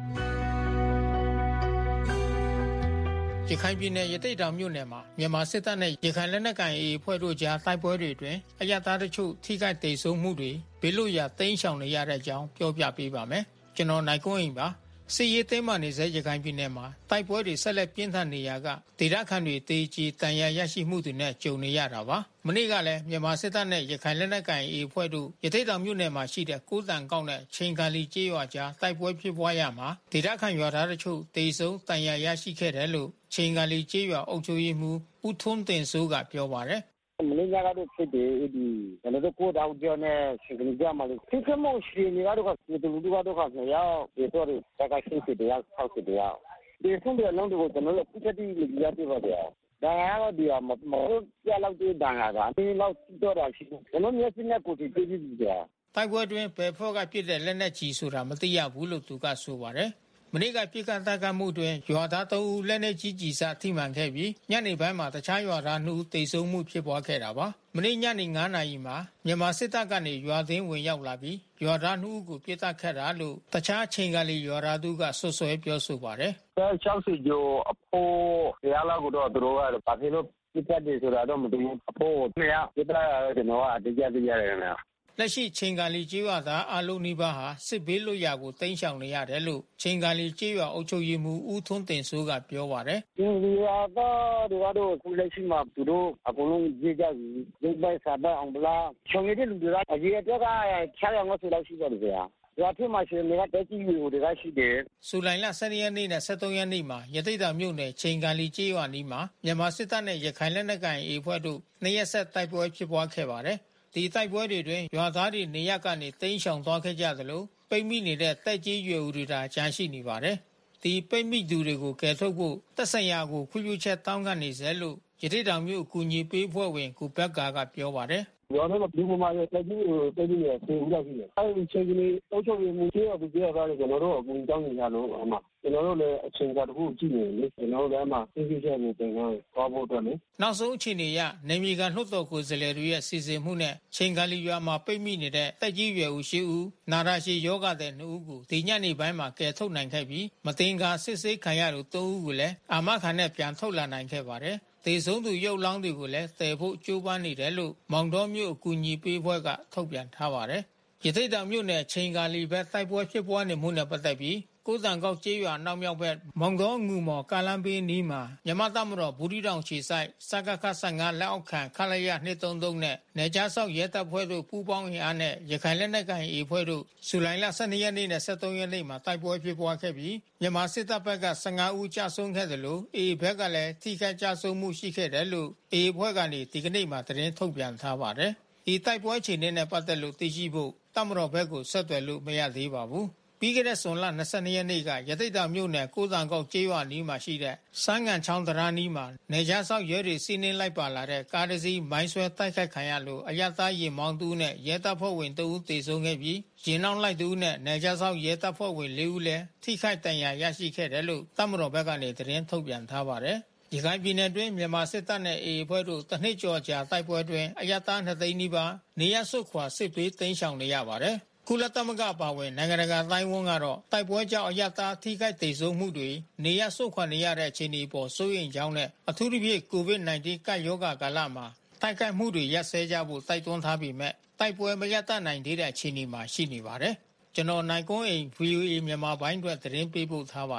ရခိုင်ပြည်နယ်ရတိတ်တောင်မြို့နယ်မှာမြန်မာစစ်တပ်နဲ့ရခိုင်လက်နက်ကိုင် အေအေ အဖွဲ့တို့ကြားတိုက်ပွဲတွေအတွင်းအရသားတို့ချုပ်ထိခိုက်ဒေဆုံးမှုတွေဘေးလွတ်ရာတိမ်းရှောင်နေရတဲ့အကြောင်းပြောပြပေးပါမယ်။ကျွန်တော်နိုင်ကွန်းအိမ်ပါ။စစ်ရေးသိမ်းမှနေစေရခိုင်ပြည်နယ်မှာတိုက်ပွဲတွေဆက်လက်ပြင်းထန်နေရာကဒေသခံတွေတေးကြီးတန်ရာရရှိမှုတွေနဲ့ကြုံနေရတာပါ။မနေ့ကလည်းမြန်မာစစ်တပ်နဲ့ရခိုင်လက်နက်ကိုင် အေအေ အဖွဲ့တို့ရတိတ်တောင်မြို့နယ်မှာရှိတဲ့ကိုးတန်ကောက်နဲ့ချိန်ခါလီကျေးရွာကြားတိုက်ပွဲဖြစ်ပွားရမှာဒေသခံရွာသားတို့ချုပ်တေဆုံးတန်ရာရရှိခဲ့တယ်လို့ချိန်ခါလီကျေးရွာအုပ်ချုပ်ရေးမှူးဦးထွန်းတင်စိုးကပြောပါတယ်။မင်းကတော့ဖြစ်တယ်ဒီကျွန်တော်တို့ကိုတောင်ကျော်နဲ့ရှင်ကလေးကြမှာလို့ဖြစ်မှုရှိနေတော့ကဒီလူတွေကတော့ခါရောက်ဒီတော့တကရှိစီတရားဆောက်စီတရားဒီဆုံးတဲ့လုံးတွေကိုကျွန်တော်တို့ပြတိလူရပြပါဗျာဒါကတော့ဒီမမပြလောက်တဲ့ဒါကဒီလောက်တော့တာရှိကျွန်တော်မျက်စိနဲ့ကိုယ်ကြည့်ကြည့်ကြည့်တိုက်ပွဲတွင်ဘယ်ဖော့ကပြစ်တဲ့လက်နက်ကြီးဆိုတာမသိရဘူးလို့သူကဆိုပါတယ်မနေ့ကပြစ်ကတ်တိုက်ခတ်မှုတွင်ရွာသားသုံးဦးလက်နက်ကြီးကြီးစားထိမှန်ခဲ့ပြီးညနေပိုင်းမှာတခြားရွာသားနှစ်ဦးသေဆုံးမှုဖြစ်ပွားခဲ့တာပါမနေ့ညနေ ၅ နာရီမှာမြန်မာစစ်တပ်ကနေရွာသိမ်းဝင်ရောက်လာပြီးရွာသားနှစ်ဦးကိုပြစ်တက်ခဲ့တာလို့တခြားချိန်ကလေးရွာသားသူကဆွဆွဲပြောဆိုပါတယ်၆၀ကျော်အဖိုးရလာကတော့သူတို့ကဘာဖြစ်လို့ပြစ်တက်တယ်ဆိုတာတော့မသိဘူးအဖိုးကိုပြစ်တက်ရတယ်ကျွန်တော်ကအတကြသိရတယ်ခင်ဗျာလက်ရှိချိန်ကာလီကျေးရွာသားအလုံးနီးပါးဟာစစ်ဘေးလွတ်ရာကိုတိမ်းရှောင်နေရတယ်လို့ချိန်ကာလီကျေးရွာအုပ်ချုပ်ရေးမှူးဦးထွန်းတင်စိုးကပြောပါတယ်။ဒီရွာသားတွေကတော့ခုလက်ရှိမှာသူတို့အကုန်လုံးကြေးကြပြီ။ဒီဘက်စားတဲ့အောင်ဗလား။ဆောင်ရတဲ့လူတွေကအကြီးအကျယ်ကချားရောင်ငါဆိုလောက်ရှိတယ်ဗျာ။ရွာဖြစ်မှာရှင်တွေကတက်ကြီးတွေကိုတွေကရှိတယ်။ဇူလိုင်လ ၁၂ ရက်နေ့နဲ့ ၁၃ ရက်နေ့မှာရတိတ်တာမြို့နယ်ချိန်ကာလီကျေးရွာနီးမှာမြန်မာစစ်တပ်နဲ့ရခိုင်လက်နက်ကိုင် အေအေ အဖွဲ့တို့နှစ်ရက်ဆက်တိုက်ပွဲဖြစ်ပွားခဲ့ပါတယ်။ဒီတိုက်ပွဲတွေတွင်ရွာသားတွေနေရပ်ကနေတိမ်းရှောင်သွားခဲ့ကြသလိုပိတ်မိနေတဲ့တက်ကြီးရွယ်ဦးတွေသာကြာရှိနေပါတယ်။ဒီပိတ်မိသူတွေကိုကယ်ထုတ်ဖို့တပ်ဆိုင်ရာကိုခွင့်ပြုချက်တောင်းခံနေစေလို့ရတိတောင်မြို့ကူညီပေးဖွဲ့ဝင်ကုဘက်ကာကပြောပါတယ်။ရွာထဲမှာဒီမှာရဲ့တက်ကြီးကိုတက်ကြီးရဲ့ဆေးဦးရောက်ရှိတယ်။အဲဒီချိန်ကလေးအုပ်ချုပ်ရေးမှူးကျေးရွာပြည်ရွာသားတွေကျွန်တော်တို့အကူတောင်းနေကြလို့အမှကျွန်တော်တို့လည်းအချိန်ကတခုကြည့်နေလေကျွန်တော်တို့လည်းအမှသိသိချက်ကိုတင်ထားသွားဖို့အတွက်လေနောက်ဆုံးအခြေအနေရနေမီကနှုတ်တော်ကိုယ်စားလှယ်တွေရဲ့စီစဉ်မှုနဲ့ချိန်ကလေးရွာမှာပိတ်မိနေတဲ့တက်ကြီးရွယ်ဦးရှိဦးနာရရှိယောဂတဲ့နှစ်ဦးကိုဒီညနေပိုင်းမှာကယ်ထုတ်နိုင်ခဲ့ပြီးမတင်ကာစစ်ဆေးခံရသူသုံးဦးကိုလည်းအာမခံနဲ့ပြန်ထုတ်လာနိုင်ခဲ့ပါတယ်သေဆုံးသူရုပ်လောင်းတွေကိုလည်းတည်ဖို့ကြိုးပမ်းနေတယ်လို့မောင်တော်မြို့အကူအညီပေးဖွဲ့ကထုတ်ပြန်ထားပါတယ်။ရသေ့တောင်မြို့နယ်ချိန်ကာလီဘက်တိုက်ပွဲဖြစ်ပွားနေမှုနဲ့ပတ်သက်ပြီးကိုးတန်ကောက်ကျေးရွာနောက်မြောက်ဘက်မောင်တော်ငူမော်ကာလန်ပေးနီးမှာမြမတမတော်ဘူရီတောင်ခြေဆိုင်စကခဆ၅လက်အောက်ခံခလရ၂၃၃နဲ့နေကြားဆောက်ရဲတပ်ဖွဲ့တို့ပူးပေါင်းအင်အားနဲ့ရခိုင်လက်နက်ကိုင်အေဖွဲ့တို့ဇူလိုင်လ ၁၂ ရက်နေ့နဲ့၁၃ ရက်နေ့မှာတိုက်ပွဲဖြစ်ပွားခဲ့ပြီးမြန်မာစစ်တပ်ဘက်က၁၅ ဦးကြာဆုံးခဲ့တယ်လို့အေဘက်ကလည်းထိခိုက်ကြဆုံးမှုရှိခဲ့တယ်လို့အေဖွဲ့ကနေဒီကနေ့မှသတင်းထုတ်ပြန်ထားပါတယ်။ဒီတိုက်ပွဲအခြေအနေနဲ့ပတ်သက်လို့သိရှိဖို့တမတော်ဘက်ကိုဆက်သွယ်လို့မရသေးပါဘူး။ပြီးခဲ့တဲ့ဇွန်လ၂၂ ရက်နေ့ကရတိတ်တာမြို့နယ်ကိုးတန်ကောက်ကျေးရွာနီးမှာရှိတဲ့စန်းကန်ချောင်းတရာနီးမှာနေကြားဆောက်ရဲတွေစီးနင်းလိုက်ပါလာတဲ့ကားတစ်စီးမိုင်းဆွဲတိုက်ခိုက်ခံရလို့အရသားရင်မောင်းသူနဲ့ရဲတပ်ဖွဲ့ဝင်တဦးသေဆုံးခဲ့ပြီးရင်နောက်လိုက်သူနဲ့နေကြားဆောက်ရဲတပ်ဖွဲ့ဝင်၄ဦးလည်းထိခိုက်ဒဏ်ရာရရှိခဲ့တယ်လို့တမတော်ဘက်ကနေသတင်းထုတ်ပြန်ထားပါတယ်။ရခိုင်ပြည်နယ်တွင်းမြန်မာစစ်တပ်နဲ့အေအေဖွဲ့တို့တနှစ်ကျော်ကြာတိုက်ပွဲတွင်အရသားနှစ်သိန်းနီးပါးနေရစွတ်ခွာစစ်ပေးသိမ်းရှောင်နေရပါတယ်။ကုလသမဂ္ဂပါဝင်နိုင်ငံတကာတိုင်းဝန်ကတော့တိုက်ပွဲကြောင့်အရသားထိခိုက်ဒေဆုံးမှုတွေနေရစွတ်ခွာနေရတဲ့အခြေအနေပေါ်စိုးရိမ်ကြောင်းနဲ့အထူးသဖြင့် ကိုဗစ် ၁၉ ကပ်ရောဂါကာလမှာတိုက်ခိုက်မှုတွေရပ်စဲကြဖို့တိုက်တွန်းထားပေမဲ့တိုက်ပွဲမရပ်တန့်နိုင်သေးတဲ့အခြေအနေမှာရှိနေပါတယ်။ကျွန်တော်နိုင်ကွန်းအိမ် ဗီအိုအေ မြန်မာပိုင်းအတွက်သတင်းပေးပို့ထားပါတယ်။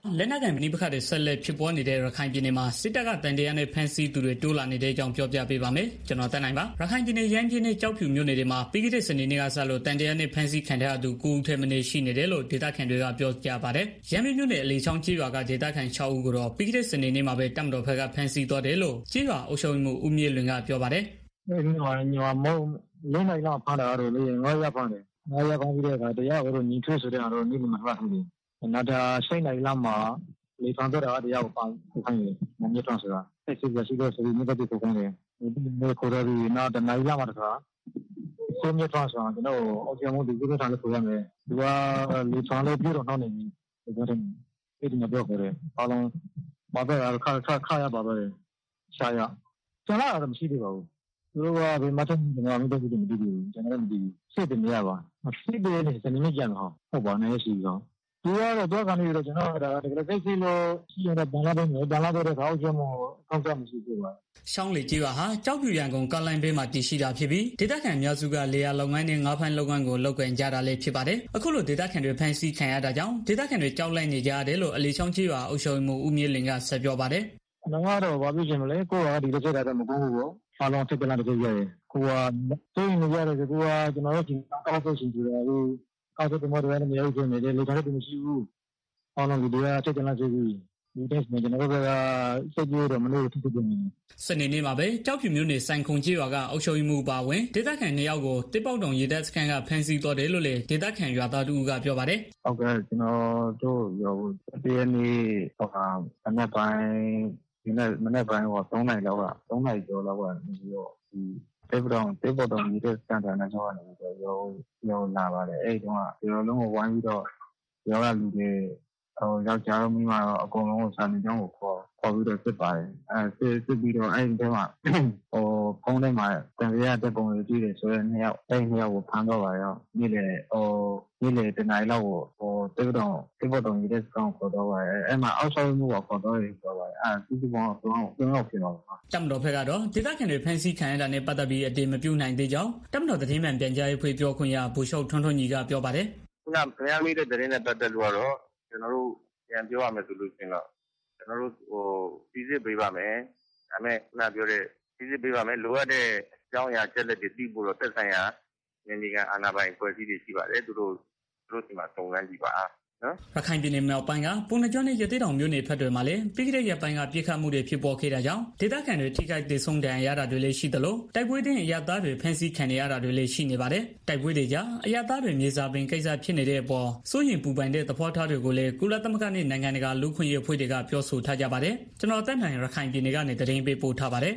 လက်နက်ကိုင်ပဋိပက္ခတွေဆက်လက်ဖြစ်ပွားနေတဲ့ရခိုင်ပြည်နယ်မှာစစ်တပ်ကတန်တရားနဲ့ဖမ်းဆီးသူတွေတိုးလာနေတဲ့အကြောင်းပြောပြပေးပါမယ်။ကျွန်တော်တက်နိုင်ပါရခိုင်ပြည်နယ်ရန်ပြည်နယ်ကြောက်ဖြူမြို့နယ်တွေမှာပြီးခဲ့တဲ့စနေနေ့ကစလို့တန်တရားနဲ့ဖမ်းဆီးခံထားသူကိုဦးထက်မင်းရှိနေတယ်လို့ဒေသခံတွေကပြောကြပါတယ်။ရန်ပြည်မြို့နယ်အလီချောင်းကြီးရွာကဒေသခံ၆ဦးကိုတော့ပြီးခဲ့တဲ့စနေနေ့မှာပဲတပ်မတော်ဘက်ကဖမ်းဆီးသွားတယ်လို့ကြီးရွာအုပ်ချုပ်မှုဦးမြေလွင်ကပြောပါတယ်။ဒီညညမုံလုံးနိုင်လောက်ဖမ်းတာတော့လေငါးရဖမ်းတယ်။ငါးရဖမ်းပြီးတဲ့အခါတရားကတော့ညီထွေးဆိုတဲ့ကတော့နေ့မှမှတ်ထားတယ်။နောက်တာစိတ်နိုင်လောက်မှာလေဖမ်းတော့တာတရားကိုပန်းခိုင်းတယ်။မမြတ်တော့ဆိုတာအဲ့ဒီစီတော့စီမြတ်တဲ့ကိုခိုင်းတယ်။ဒီခေါ်ရပြီးနောက်တနိုင်လောက်မှာတခါဆိုမြတ်တော့ဆိုတာကျွန်တော်အောက်ကျမှုဒီလိုထားလို့ခေါ်ရမယ်။ဒီကလေဖမ်းလို့ပြတော့နှောင်းနေပြီ။ဒါကြတဲ့အဲ့ဒီမပြောကြတယ်။အားလုံးမပဲခါခါခါရပါပဲ။ရှာရ။ကျွန်တော်ကတော့မရှိသေးပါဘူး။သူတို့ကဘယ်မှာတော့ကျွန်တော်မသိဘူးမသိဘူးကျွန်တော်လည်းမသိဘူးစိတ်တမရပါစိတ်တည်းနဲ့စနေနေ့ကြမှာဟုတ်ပါနဲ့ရှိတော့ဒီကတော့တော့ကနေတော့ကျွန်တော်ကတကယ်စိတ်စီလို့ရှိရတဲ့ဘာလာပဲဘာလာတော့ခေါင်းကျမအောက်ကျမရှိဘူးပါရှောင်းလေကြီးကဟာကြောက်ပြူရန်ကုန်ကလိုင်းဘေးမှာတည်ရှိတာဖြစ်ပြီးဒေသခံများစုကလေယာလုပ်ငန်းနဲ့ငါးဖမ်းလုပ်ငန်းကိုလုပ်ကိုင်ကြတာလည်းဖြစ်ပါတယ်အခုလိုဒေသခံတွေဖမ်းဆီးခံရတာကြောင့်ဒေသခံတွေကြောက်လန့်နေကြရတယ်လို့အလီချောင်းကြီးကအုပ်ချုပ်မှုဦးမြေလင်ကဆက်ပြောပါတယ်ကျွန်တော်ကတော့ဘာဖြစ်ချင်မလဲကိုကဒီလိုချက်တာတော့မကောင်းဘူးပေါ့အားလုံးတက်ကြလာတဲ့ကြရတယ်ကိုကသိနေကြတယ်ကိုကကျွန်တော်တို့ဒီအောက်ဆုံးရှိတယ်ဟိုအောက်ဆုံးမတော်လည်းမရောက်ချင်နေတယ်လေထားတယ်မရှိဘူးအားလုံးဒီကတက်ကြလာကြပြီဒီတက်နေကျွန်တော်တို့ကစက်ကြီးတော့မလို့ထပ်ထပ်နေစနေနေ့မှာပဲကြောက်ဖြူမျိုးနေဆိုင်ခုံကြီးရွာကအုပ်ချုပ်မှုပါဝင်ဒေသခံနှစ်ယောက်ကိုတစ်ပေါက်တုံရေတပ်စခန်းကဖမ်းဆီးတော်တယ်လို့လေဒေသခံရွာသားတူကပြောပါတယ်ဟုတ်ကဲ့ကျွန်တော်တို့ရောတရနေ့ဟောအနက်ပိုင်းဒီနေ့မနေ့ပိုင်းကသုံးနိုင်လောက်ကသုံးနိုင်ကျော်လောက်ကနေပြီးတော့ဒီတေပတော်တေပတော်မြေတဲ့စံတန်နဲ့ကျောင်းကနေပြီးတော့ရောရောလာပါတယ်အဲ့ဒီတော့ဒီလိုလုံးကိုဝိုင်းပြီးတော့ရောကလူတွေဟိုယောက်ျားတို့မိန်းမတော့အကုန်လုံးကိုစာနေကျောင်းကိုခေါ်ခေါ်ပြီးတော့စစ်ပါတယ်အဲစစ်စစ်ပြီးတော့အဲ့ဒီထဲမှာဟိုဖုန်းထဲမှာတန်ရတဲ့ပုံတွေကြည့်တယ်ဆိုရင်နှစ်ယောက်အဲ့နှစ်ယောက်ကိုဖမ်းတော့ပါရောနေ့လေဟိုနေ့လေတနင်္လာလောက်ကိုဟိုတေပတော်တေပတော်မြေတဲ့စံခေါ်တော့ပါအဲ့မှာအောက်ဆောင်မှုကိုခေါ်တော့ရပြောပါအဲသူကဘောတော့ကျွန်တော်ပြင်တော့တမတော်ဖက်ကတော့ဒေသခံတွေဖမ်းဆီးခံရတာနဲ့ပတ်သက်ပြီးအတေမပြုနိုင်သေးကြောင်းတမတော်သတင်းမှန်ပြန်ကြားရေးဖွဲ့ပြောခွင့်ရဘူရှုပ်ထွန်းထွန်းကြီးကပြောပါတယ်ခုနဗျာမိတဲ့သတင်းနဲ့ပတ်သက်လို့ကတော့ကျွန်တော်တို့ပြန်ပြောရမယ်ဆိုလို့ရှိရင်တော့ကျွန်တော်တို့ဟိုပြည်စစ်ပေးပါမယ်ဒါပေမဲ့ခုနပြောတဲ့ပြည်စစ်ပေးပါမယ်လိုအပ်တဲ့အကြောင်းအရာချက်လက်တွေသိဖို့တော့သက်ဆိုင်ရာနေနေကအာဏာပိုင်ဖွဲ့စည်းတွေရှိပါတယ်သူတို့သူတို့ဒီမှာစုံစမ်းကြည့်ပါနော်ရခိုင်ပြည်နယ်မြောက်ပိုင်းကပုံနှကျွန်းနဲ့ရသေးတောင်မြို့နယ်ဖက်တွေမှာလည်းပြီးခဲ့တဲ့ရက်ပိုင်းကပြစ်ခတ်မှုတွေဖြစ်ပေါ်ခဲ့တာကြောင့်ဒေသခံတွေထိခိုက်ဒေဆုံးဒဏ်ရာရတာတွေလည်းရှိသလိုတိုက်ပွဲတဲ့အရသားတွေဖမ်းဆီးခံရတာတွေလည်းရှိနေပါတယ်တိုက်ပွဲတွေကြောင့်အရသားတွေမြေစာပင်ကိစ္စဖြစ်နေတဲ့အပေါ်စိုးရိမ်ပူပန်တဲ့သဘောထားတွေကိုလည်းကုလသမဂ္ဂနဲ့နိုင်ငံတကာလူ့ခွင့်ရေးအဖွဲ့တွေကပြောဆိုထားကြပါတယ်ကျွန်တော်တက်နိုင်ရခိုင်ပြည်နယ်ကနေသတင်းပေးပို့ထားပါတယ်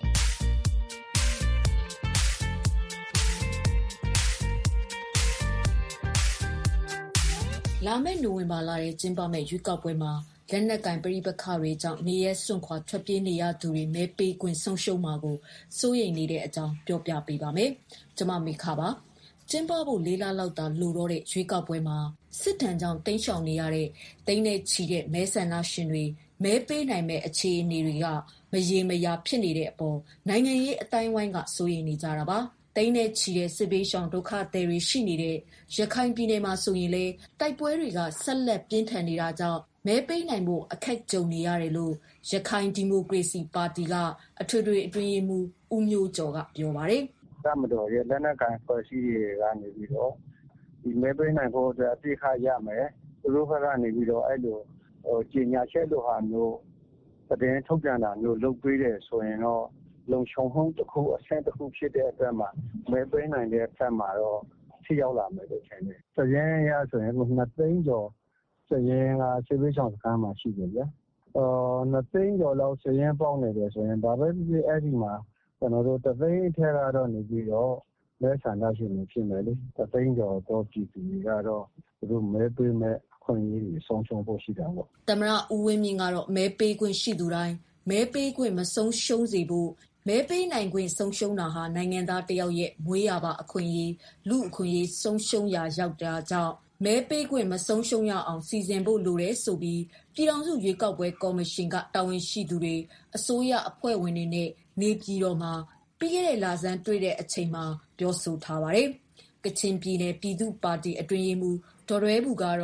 လာမယ့်နိုဝင်ဘာလထဲကျင်းပမယ့်ရွေးကောက်ပွဲမှာလက်နက်ကင်ပဋိပက္ခတွေကြောင့်နေရဲစွန့်ခွာထွက်ပြေးနေရသူတွေမဲပေးခွင့်ဆုံးရှုံးမှာကိုစိုးရိမ်နေတဲ့အကြောင်းပြောပြပေးပါမယ်။ကျွန်မမေခပါ။ကျင်းပဖို့လေးလလောက်သာလိုတော့တဲ့ရွေးကောက်ပွဲမှာစစ်တမ်းကြောင့်တိမ်းရှောင်နေရတဲ့တိမ်းနဲ့ချီတဲ့မဲဆန္ဒရှင်တွေမဲပေးနိုင်မဲ့အခြေအနေတွေကမရေမရာဖြစ်နေတဲ့အပေါ်နိုင်ငံရေးအတိုင်းဝိုင်းကစိုးရိမ်နေကြတာပါ။တိမ်းနဲ့ချီတဲ့စစ်ဘေးရှောင်ဒုက္ခသည်တွေရှိနေတဲ့ရခိုင်ပြည်နယ်မှာဆိုရင်လေတိုက်ပွဲတွေကဆက်လက်ပြင်းထန်နေတာကြောင့်မဲပေးနိုင်ဖို့အခက်ကြုံနေရတယ်လို့ရခိုင်ဒီမိုကရေစီပါတီကအထွေထွေအတွင်းရေးမှူးဦးမျိုးကျော်ကပြောပါတယ်။တမတော်ရဲ့လက်နက်ကိုင်ဖွဲ့စည်းတွေကနေပြီးတော့ဒီမဲပေးနိုင်ဖို့အတွက်အပြည့်ခရမယ်။သူတို့ဘက်ကနေပြီးတော့အဲ့လိုဟိုကြီးညာချက်လိုဟာမျိုးသတင်းထုတ်ပြန်တာမျိုးလုပ်ပေးတယ်ဆိုရင်တော့လုံခြုံမှုတစ်ခုအဆင့်တစ်ခုဖြစ်တဲ့အတွက်မှာမဲပေးနိုင်တဲ့ဖက်မှာတော့ထိရောက်လာမယ်လို့ထင်တယ်။စရင်ရဆိုရင်ကိုနှစ်သိန်းကျော်စရင်ကဆေးပေးဆောင်စခန်းမှာရှိတယ်ဗျာ။အော်နှစ်သိန်းကျော်လောက်စရင်ပေါက်နေတယ်ဆိုရင်ဒါပဲဖြစ်အဲ့ဒီမှာကျွန်တော်တို့တသိန်းထဲကတော့နေပြီးတော့မဲဆန္ဒရှင်တွေဖြစ်မယ်လေ။တသိန်းကျော်တော့ပြည်သူတွေကတော့သူတို့မဲပေးမဲ့ခွင့်ရည်ဆုံးရှုံးဖို့ရှိတာပေါ့။တမရဦးဝင်းမြင့်ကတော့မဲပေးခွင့်ရှိသူတိုင်းမဲပေးခွင့်မဆုံးရှုံးစေဖို့မဲပေးနိုင်ခွင့်ဆုံးရှုံးတာဟာနိုင်ငံသားတယောက်ရဲ့မွေးရာပါအခွင့်အရေးလူအခွင့်အရေးဆုံးရှုံးရာရောက်တာကြောင့်မဲပေးခွင့်မဆုံးရှုံးရအောင်စီစဉ်ဖို့လိုတယ်ဆိုပြီးပြည်ထောင်စုရွေးကောက်ပွဲကော်မရှင်ကတာဝန်ရှိသူတွေအစိုးရအဖွဲ့ဝင်တွေနဲ့နေပြည်တော်မှာပြီးခဲ့တဲ့လဆန်းတွေ့တဲ့အချိန်မှာပြောဆိုထားပါတယ်။ကချင်ပြည်နယ်ပြည်သူ့ပါတီအတွင်းရေးမှူးဒေါ်ရဲဘူးကတော့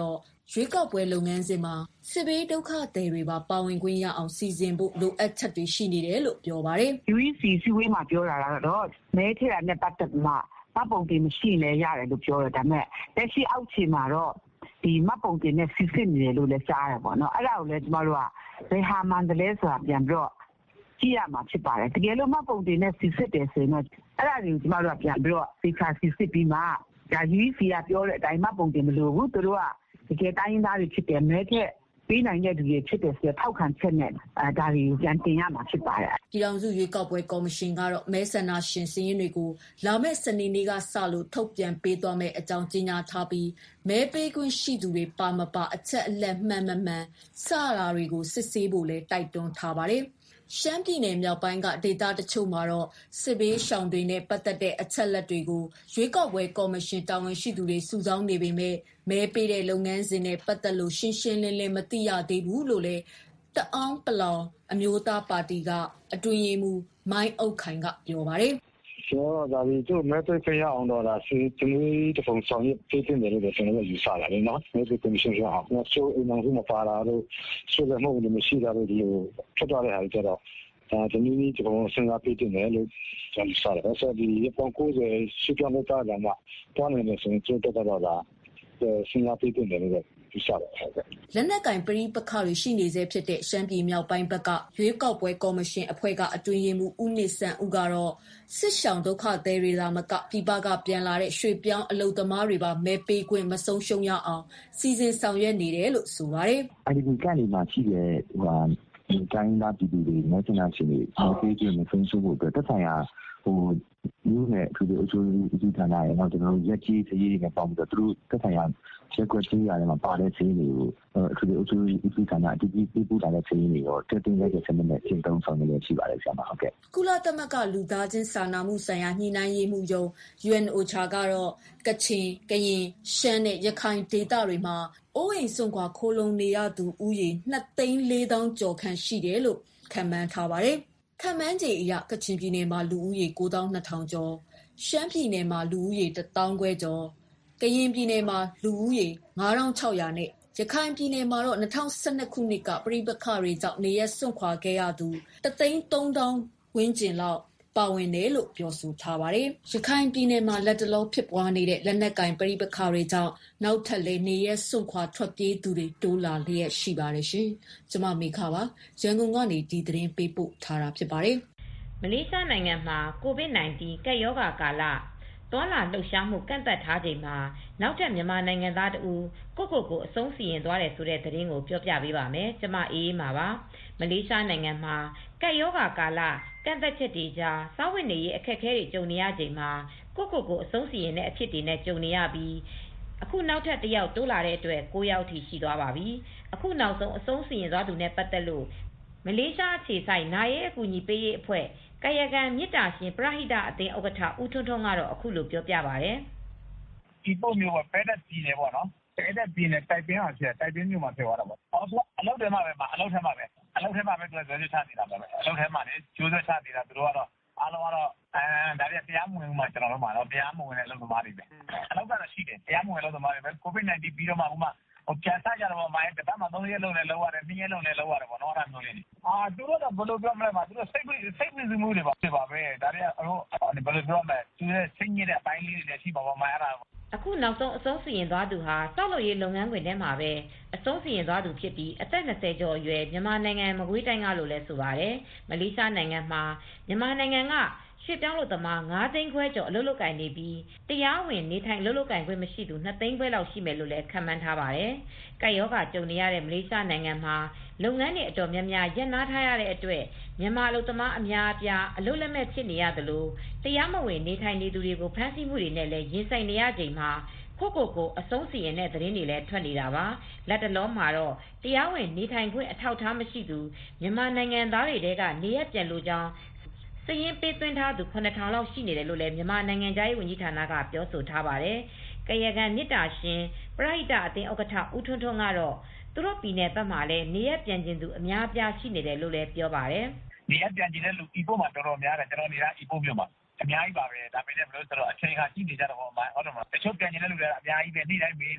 ရွေးကောက်ပွဲလုပ်ငန်းစဉ်မှာစစ်ဘေးဒုက္ခသည်တွေပါပါဝင်ခွင့်ရအောင်စီစဉ်ဖို့လိုအပ်ချက်တွေရှိနေတယ်လို့ပြောပါတယ်။ U E C စီဝေးမှာပြောတာကတော့မဲထည့်တာနဲ့ပတ်သက်မှမှတ်ပုံတင်မရှိလဲရတယ်လို့ပြောတယ်ဒါပေမဲ့လက်ရှိအောက်ခြေမှာတော့ဒီမှတ်ပုံတင်နဲ့စစ်စစ်နေတယ်လို့လည်းကြားရပါတော့အဲ့ဒါကိုလည်းကျမတို့ကဘယ်ဟာမှန်တယ်လဲဆိုတာပြန်ပြီးတော့ကြည့်ရမှာဖြစ်ပါတယ်တကယ်လို့မှတ်ပုံတင်နဲ့စစ်စစ်တယ်ဆိုရင်တော့အဲ့ဒါကိုကျမတို့ကပြန်ပြီးတော့သေချာစစ်စစ်ပြီးမှဒါ U E C ကပြောတဲ့အတိုင်းမှတ်ပုံတင်မလို့ဘူးသူတို့ကတကယ်တိုင်းရင်းသားတွေဖြစ်တယ်မဲထက်ပေးနိုင်တဲ့လူတွေဖြစ်တယ်ဆိုတော့ထောက်ခံချက်နဲ့အဲဒါတွေကိုပြန်တင်ရမှာဖြစ်ပါတယ်ပြည်ထောင်စုရွေးကောက်ပွဲကော်မရှင်ကတော့မဲဆန္ဒရှင်စည်းရင်းတွေကိုလာမယ့်စနေနေ့ကစလို့ထုတ်ပြန်ပေးသွားမယ့်အကြောင်းကြေညာထားပြီးမဲပေးခွင့်ရှိသူတွေပါမပါအချက်အလက်မှန်မမှန်စတာတွေကိုစစ်ဆေးဖို့လည်းတိုက်တွန်းထားပါတယ်ရှမ်းပြည်နယ်မြောက်ပိုင်းကဒေသတချို့မှာတော့စစ်ဘေးရှောင်တွေနဲ့ပတ်သက်တဲ့အချက်လက်တွေကိုရွေးကောက်ပွဲကော်မရှင်တာဝန်ရှိသူတွေစုဆောင်းနေပေမဲ့မဲပေးတဲ့လုပ်ငန်းစဉ်နဲ့ပတ်သက်လို့ရှင်းရှင်းလင်းလင်းမသိရသေးဘူးလို့လည်းတအောင်းပလောင်အမျိုးသားပါတီကအတွင်းရေးမှူးမိုင်းအုပ်ခိုင်ကပြောပါတယ်ကျွန်တော်ဒါဒီတို့မဲပေးခွင့်ရအောင်တော့ဒါစီတမီးတဖုံဆောင်ရပေးတင်တယ်လို့ကျွန်တော်ယူဆလာတယ်နော်မဲပေးခွင့်ရှိရအောင်နော်ချိုးအိမ်အောင်စုမပါလာတော့ဆိုလည်းမဟုတ်ဘူးမရှိတာလို့ဒီလိုထွက်သွားတဲ့ဟာကြတော့ဒါတမီးတဖုံစဉ်းစားပေးတင်တယ်လို့ကျွန်တော်ယူဆတယ်ဆိုတော့ဒီပုံကိုယ်ရှိပြောင်းနေတာကမှတွန်းနေတယ်ဆိုရင်ကျွန်တော်တော့ဒါစဉ်းစားပေးတင်တယ်လို့လက်နက်ကင်ပရိပခတွေရှိနေစေဖြစ်တဲ့ရှမ်းပြည်မြောက်ပိုင်းဘက်ကရွေးကောက်ပွဲကော်မရှင်အဖွဲ့ကအတွင်းရေးမှူးဦးနစ်ဆန်ဦးကတော့စစ်ရှောင်ဒုက္ခသည်တွေသာမကပြည်ပကပြန်လာတဲ့ရွှေပြောင်းအလုပ်သမားတွေပါမဲပေးခွင့်မဆုံးရှုံးရအောင်စီစဉ်ဆောင်ရွက်နေတယ်လို့ဆိုပါတယ်။အဲဒီကနေမှရှိတဲ့ဟိုဒီတိုင်းသားပြည်သူတွေမဲဆန္ဒရှင်တွေမဲပေးခွင့်မဆုံးရှုံးဖို့အတွက်သက်ဆိုင်ရာဟိုမျိုးနဲ့သူတို့အကျိုးဥပဒေဌာနရဲ့တော့ကျွန်တော်တို့ရက်ကြီးစည်ရည်နဲ့ပေါင်းပြီးတော့သူတို့သက်ဆိုင်ရာချက်ကွက်ကြီးရတယ်မှာပါတဲ့စည်းတွေကိုသူတို့အကျိုးဥပဒေဌာနအတီးတီးပြပို့တာတဲ့စည်းတွေရောတက်တင်လိုက်တဲ့စနစ်နဲ့ရှင်းသုံးဆောင်နေရရှိပါတယ်ဆရာမဟုတ်ကဲ့ကုလသမဂ္ဂလူသားချင်းစာနာမှုဆိုင်ရာညှိနှိုင်းရေးမှူးရုံး U N O C H A ကတော့ကချင်ကရင်ရှမ်းနဲ့ရခိုင်ဒေသတွေမှာအိုးအိမ်စွန့်ခွာခိုးလုံနေရသူဦးရေနှစ်သိန်းလေးသောင်းကျော်ခန့်ရှိတယ်လို့ခန့်မှန်းထားပါတယ်ခန့်မှန်းခြေအရကချင်ပြည်နယ်မှာလူဦးရေကိုးသောင်းနှစ်ထောင်ကျော်ရှမ်းပြည်နယ်မှာလူဦးရေတစ်သောင်းခွဲကျော်ကရင်ပြည်နယ်မှာလူဦးရေငါးထောင်ခြောက်ရာနဲ့ရခိုင်ပြည်နယ်မှာတော့၂၀၁၂ခုနှစ်ကပြိပခတွေကြောင့်နေရစွန့်ခွာခဲ့ရသူတစ်သိန်းသုံးသောင်းဝန်းကျင်လောက်ပါဝင်တယ်လို့ပြောဆိုထားပါတယ်။ရခိုင်ပြည်နယ်မှာလက်တလောဖြစ်ပွားနေတဲ့လက်နက်ကင်ပြိပခတွေကြောင့်နောက်ထပ်လည်းနေရစွန့်ခွာထွက်ပြေးသူတွေတိုးလာလျက်ရှိပါတယ်ရှင်။ကျွန်မမေခပါရန်ကုန်ကနေဒီသတင်းပေးပို့ထားတာဖြစ်ပါတယ်။မလေးရှားနိုင်ငံမှာကိုဗစ် ၁၉ ကပ်ရောဂါကာလသွားလာလှုပ်ရှားမှုကန့်သတ်ထားချိန်မှာနောက်ထပ်မြန်မာနိုင်ငံသားတဦးကိုကိုကိုအဆုံးစီရင်သွားတယ်ဆိုတဲ့သတင်းကိုပြောပြပေးပါမယ်။ကျွန်မအေးအေးပါပါ။မလေးရှားနိုင်ငံမှာကပ်ရောဂါကာလကန့်သတ်ချက်တွေကြားစားဝတ်နေရေးအခက်အခဲတွေကြုံနေရချိန်မှာကိုကိုကိုအဆုံးစီရင်တဲ့အဖြစ်တွေနဲ့ကြုံနေရပြီးအခုနောက်ထပ်တယောက်တိုးလာတဲ့အတွက်၉ယောက်ထိရှိသွားပါပြီ။အခုနောက်ဆုံးအဆုံးစီရင်သွားသူနဲ့ပတ်သက်လို့မလေးရှားအခြေစိုက်နာရေးအကူအညီပေးရေးအဖွဲ့ကာယကံမေတ္တာရှင်ပရဟိတအသင်းဥက္ကဋ္ဌဦးထွန်းထွန်းကတော့အခုလိုပြောပြပါဗျ။ဒီပုံမျိုးပဲပဲတက်ပြည်နေပေါ့နော်။ပဲတက်ပြည်နေတိုက်ပင်းအောင်ဖြစ်တိုက်ပင်းမျိုးမှာဖြစ်သွားတာပေါ့။အော်သူအလုပ်ထဲမှာပဲမှာအလုပ်ထဲမှာပဲအလုပ်ထဲမှာပဲသူကဇွဲချနေတာပဲ။အလုပ်ထဲမှာလေကျိုးဆွဲချနေတာသူတို့ကတော့အားလုံးကတော့အဲဒါပြတရားမဝင်ဘူးမှကျွန်တော်တို့မှာတော့တရားမဝင်တဲ့အလုပ်သမားတွေပဲ။အလုပ်ကတော့ရှိတယ်တရားမဝင်အလုပ်သမားတွေပဲကိုဗစ် ၁၉ ပြီးတော့မှဥမာဟိုပြန်စားကြတော့မှအဲ့တပတ်မှသုံးရက်လုံးနဲ့လောက်ရတယ်နှစ်ရက်လုံးနဲ့လောက်ရတယ်ပေါ့နော်အဲ့ဒါမျိုးလေးအာသူတို့ကဘယ်လိုပြောမလဲမှာသူတို့စိတ်စိတ်ဝင်စားမှုတွေပါဖြစ်ပါပဲဒါတွေကဟိုဘယ်လိုပြောမလဲသူရဲ့စိတ်ညစ်တဲ့အပိုင်းလေးတွေလည်းရှိပါပါမှာအဲ့ဒါအခုနောက်ဆုံးအဆုံးစီရင်သွားသူဟာတောက်လို့ရေးလုပ်ငန်းခွင်ထဲမှာပဲအဆုံးစီရင်သွားသူဖြစ်ပြီးအသက်၂၀ကျော်အရွယ်မြန်မာနိုင်ငံမကွေးတိုင်းကလို့လည်းဆိုပါတယ်မလေးရှားနိုင်ငံမှာမြန်မာနိုင်ငံကရွှေပြောင်းလို့သမား၅သိန်းခွဲကျော်အလုပ်လုပ်ကိုင်နေပြီးတရားဝင်နေထိုင်လုပ်လုပ်ကိုင်ခွင့်မရှိသူ၂သိန်းခွဲလောက်ရှိမယ်လို့လည်းခန့်မှန်းထားပါတယ်။ကပ်ရောဂါကြုံနေရတဲ့မလေးရှားနိုင်ငံမှာလုပ်ငန်းတွေအတော်များများရပ်နားထားရတဲ့အတွက်မြန်မာအလုပ်သမားအများအပြားအလုပ်လက်မဲ့ဖြစ်နေရသလိုတရားမဝင်နေထိုင်နေသူတွေကိုဖမ်းဆီးမှုတွေနဲ့လည်းရင်ဆိုင်နေရချိန်မှာကိုကိုကိုအဆုံးစီရင်တဲ့သတင်းတွေလည်းထွက်နေတာပါလက်တလုံးမှာတော့တရားဝင်နေထိုင်ခွင့်အထောက်အထားမရှိသူမြန်မာနိုင်ငံသားတွေတဲကနေရပြန်လို့ကြောင်းစရင်ပေးသွင်းထားသူခုနှစ်ထောင်လောက်ရှိနေတယ်လို့လည်းမြန်မာနိုင်ငံသားရေးဝန်ကြီးဌာနကပြောဆိုထားပါတယ်။ကာယကံမေတ္တာရှင်ပရဟိတအသင်းဥက္ကဋ္ဌဦးထွန်းထွန်းကတော့သူတို့ပြည်နယ်ဘက်မှာလည်းနေရပြန်ကျင်သူအများအပြားရှိနေတယ်လို့လည်းပြောပါတယ်။နေရပြန်ကျင်တဲ့လူဤပို့မှာတော်တော်များတယ်ကျွန်တော်နေတာဤပို့မြို့မှာအများကြီးပါပဲဒါပေမဲ့ဘယ်လိုဆိုတော့အချိန်ခါရှိနေကြတော့မှဟုတ်တယ်မလားတချို့ပြန်ကျင်တဲ့လူတွေကအများကြီးပဲနေ့တိုင်းမေးနေတာဘ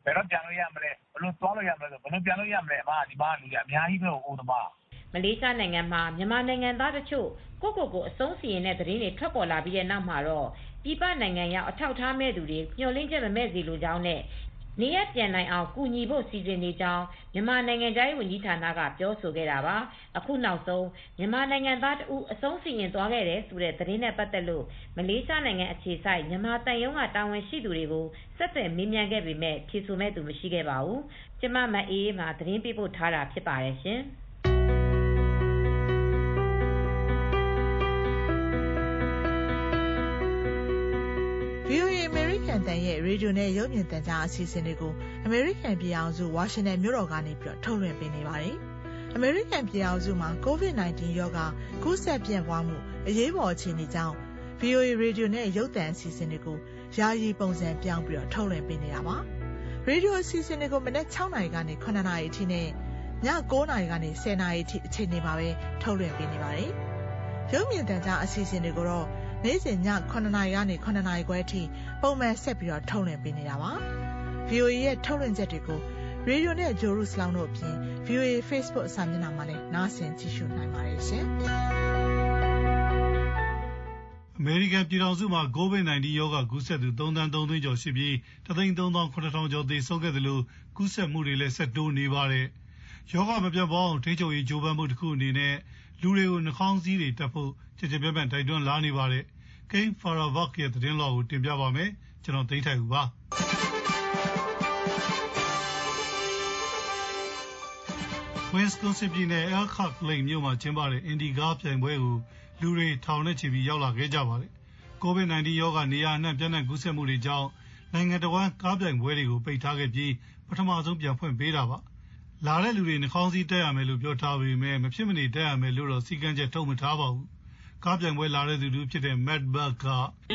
ယ်တော့ပြန်လို့ရမလဲဘယ်လိုသွားလို့ရမလဲဆိုဘယ်လိုပြန်လို့ရမလဲအမဒီမှာလူကြီးအများကြီးပဲအိုးသမားမလေးရှားနိုင်ငံမှာမြန်မာနိုင်ငံသားတချို့ကိုကိုကိုအဆုံးစီရင်တဲ့သတင်းတွေထွက်ပေါ်လာပြီးတဲ့နောက်မှာတော့ပြည်ပနိုင်ငံရောက်အထောက်ထားမဲ့သူတွေညှို့လင်းချက်မမဲ့စီလိုကြောင်းနဲ့နေရပြန်နိုင်အောင်ကူညီဖို့စီစဉ်နေကြောင်းမြန်မာနိုင်ငံသားရေးဝန်ကြီးဌာနကပြောဆိုခဲ့တာပါအခုနောက်ဆုံးမြန်မာနိုင်ငံသားတဦးအဆုံးစီရင်သွားခဲ့တယ်ဆိုတဲ့သတင်းနဲ့ပတ်သက်လို့မလေးရှားနိုင်ငံအခြေစိုက်မြန်မာတန်ယုံကတာဝန်ရှိသူတွေကိုဆက်သွယ်မေးမြန်းခဲ့ပေမဲ့ဖြေဆိုမဲ့သူမရှိခဲ့ပါဘူးကျမမအေးအေးမှာသတင်းပေးပို့ထားတာဖြစ်ပါတယ်ရှင်ဗွီအိုအေ American တန်ရဲ့ရေဒီယိုနဲ့ရုပ်မြင်သံကြားအစီအစဉ်တွေကို American ပြည်အောင်စု Washington မြို့တော်ကနေပြီးတော့ထုတ်လွှင့်ပေးနေပါတယ်။ American ပြည်အောင်စုမှာ ကိုဗစ် nineteen ရောဂါကူးစက်ပြန့်ပွားမှုအရေးပေါ်အခြေအနေကြောင့် ဗွီအိုအေ ရေဒီယိုနဲ့ရုပ်သံအစီအစဉ်တွေကိုယာယီပုံစံပြောင်းပြီးတော့ထုတ်လွှင့်ပေးနေတာပါ။ရေဒီယိုအစီအစဉ်တွေကိုမနက်၆နာရီကနေ၇နာရီအထိနဲ့ည၉နာရီကနေ၁၀နာရီအထိအချိန်တွေမှာပဲထုတ်လွှင့်ပေးနေပါတယ်။ရုပ်မြင်သံကြားအစီအစဉ်တွေကိုတော့နေ့စဉ်ည9နာရီကနေ9နာရီခွဲအထိပုံမှန်ဆက်ပြီးတော့ထုတ်လွှင့်ပေးနေတာပါ။ ဗွီအိုအေ ရဲ့ထုတ်လွှင့်ချက်တွေကိုရေဒီယိုနဲ့ဂျိုရုစလောင်းတို့အပြင် ဗွီအိုအေ Facebook အစာမျက်နှာမှာလည်းနားဆင်ကြည့်ရှုနိုင်ပါတယ်ရှင်။အမေရိကန်ပြည်ထောင်စုမှာ ကိုဗစ် nineteen ရောဂါကူးစက်သူသုံးသန်းသုံးသိန်းကျော်ရှိပြီးတစ်သိန်းသုံးသောင်းခုနှစ်ထောင်ကျော်သေဆုံးခဲ့သလိုကူးစက်မှုတွေလည်းဆက်တိုးနေပါတယ်။ရောဂါမပြတ်ပေါအောင်ထိန်းချုပ်ရေးကြိုးပမ်းမှုတစ်ခုအနေနဲ့လူတွေကိုနှာခေါင်းစည်းတွေတပ်ဖို့ကြကြပြန့်ပြန့်တိုက်တွန်းလာနေပါတယ်။ Kane Faravak ရဲ့သတင်းလွှာကိုတင်ပြပါမယ်။ကျွန်တော်သိန်းထိုက်ဦးပါ။ Wisconsin ပြည်နယ် Elkhart Lake မြို့မှာကျင်းပတဲ့ Indy ကားပြိုင်ပွဲကိုလူတွေထောင်နဲ့ချီပြီးရောက်လာခဲ့ကြပါတယ်။ ကိုဗစ် nineteen ရောဂါနေရာအနှံ့ပြန့်နှံ့ကူးစက်မှုတွေကြောင့်နိုင်ငံတော်ဝန်ကားပြိုင်ပွဲတွေကိုပိတ်ထားခဲ့ပြီးပထမဆုံးပြန်ဖွင့်ပေးတာပါ။လာတဲ့လူတွေနှာခေါင်းစည်းတပ်ရမယ်လို့ပြောထားပေမဲ့မဖြစ်မနေတပ်ရမယ်လို့တော့စီကံချက်ထုတ်မထားပါဘူး။ကားပြိုင်ပွဲလာတဲ့သူတူဖြစ်တဲ့ Matt Buck က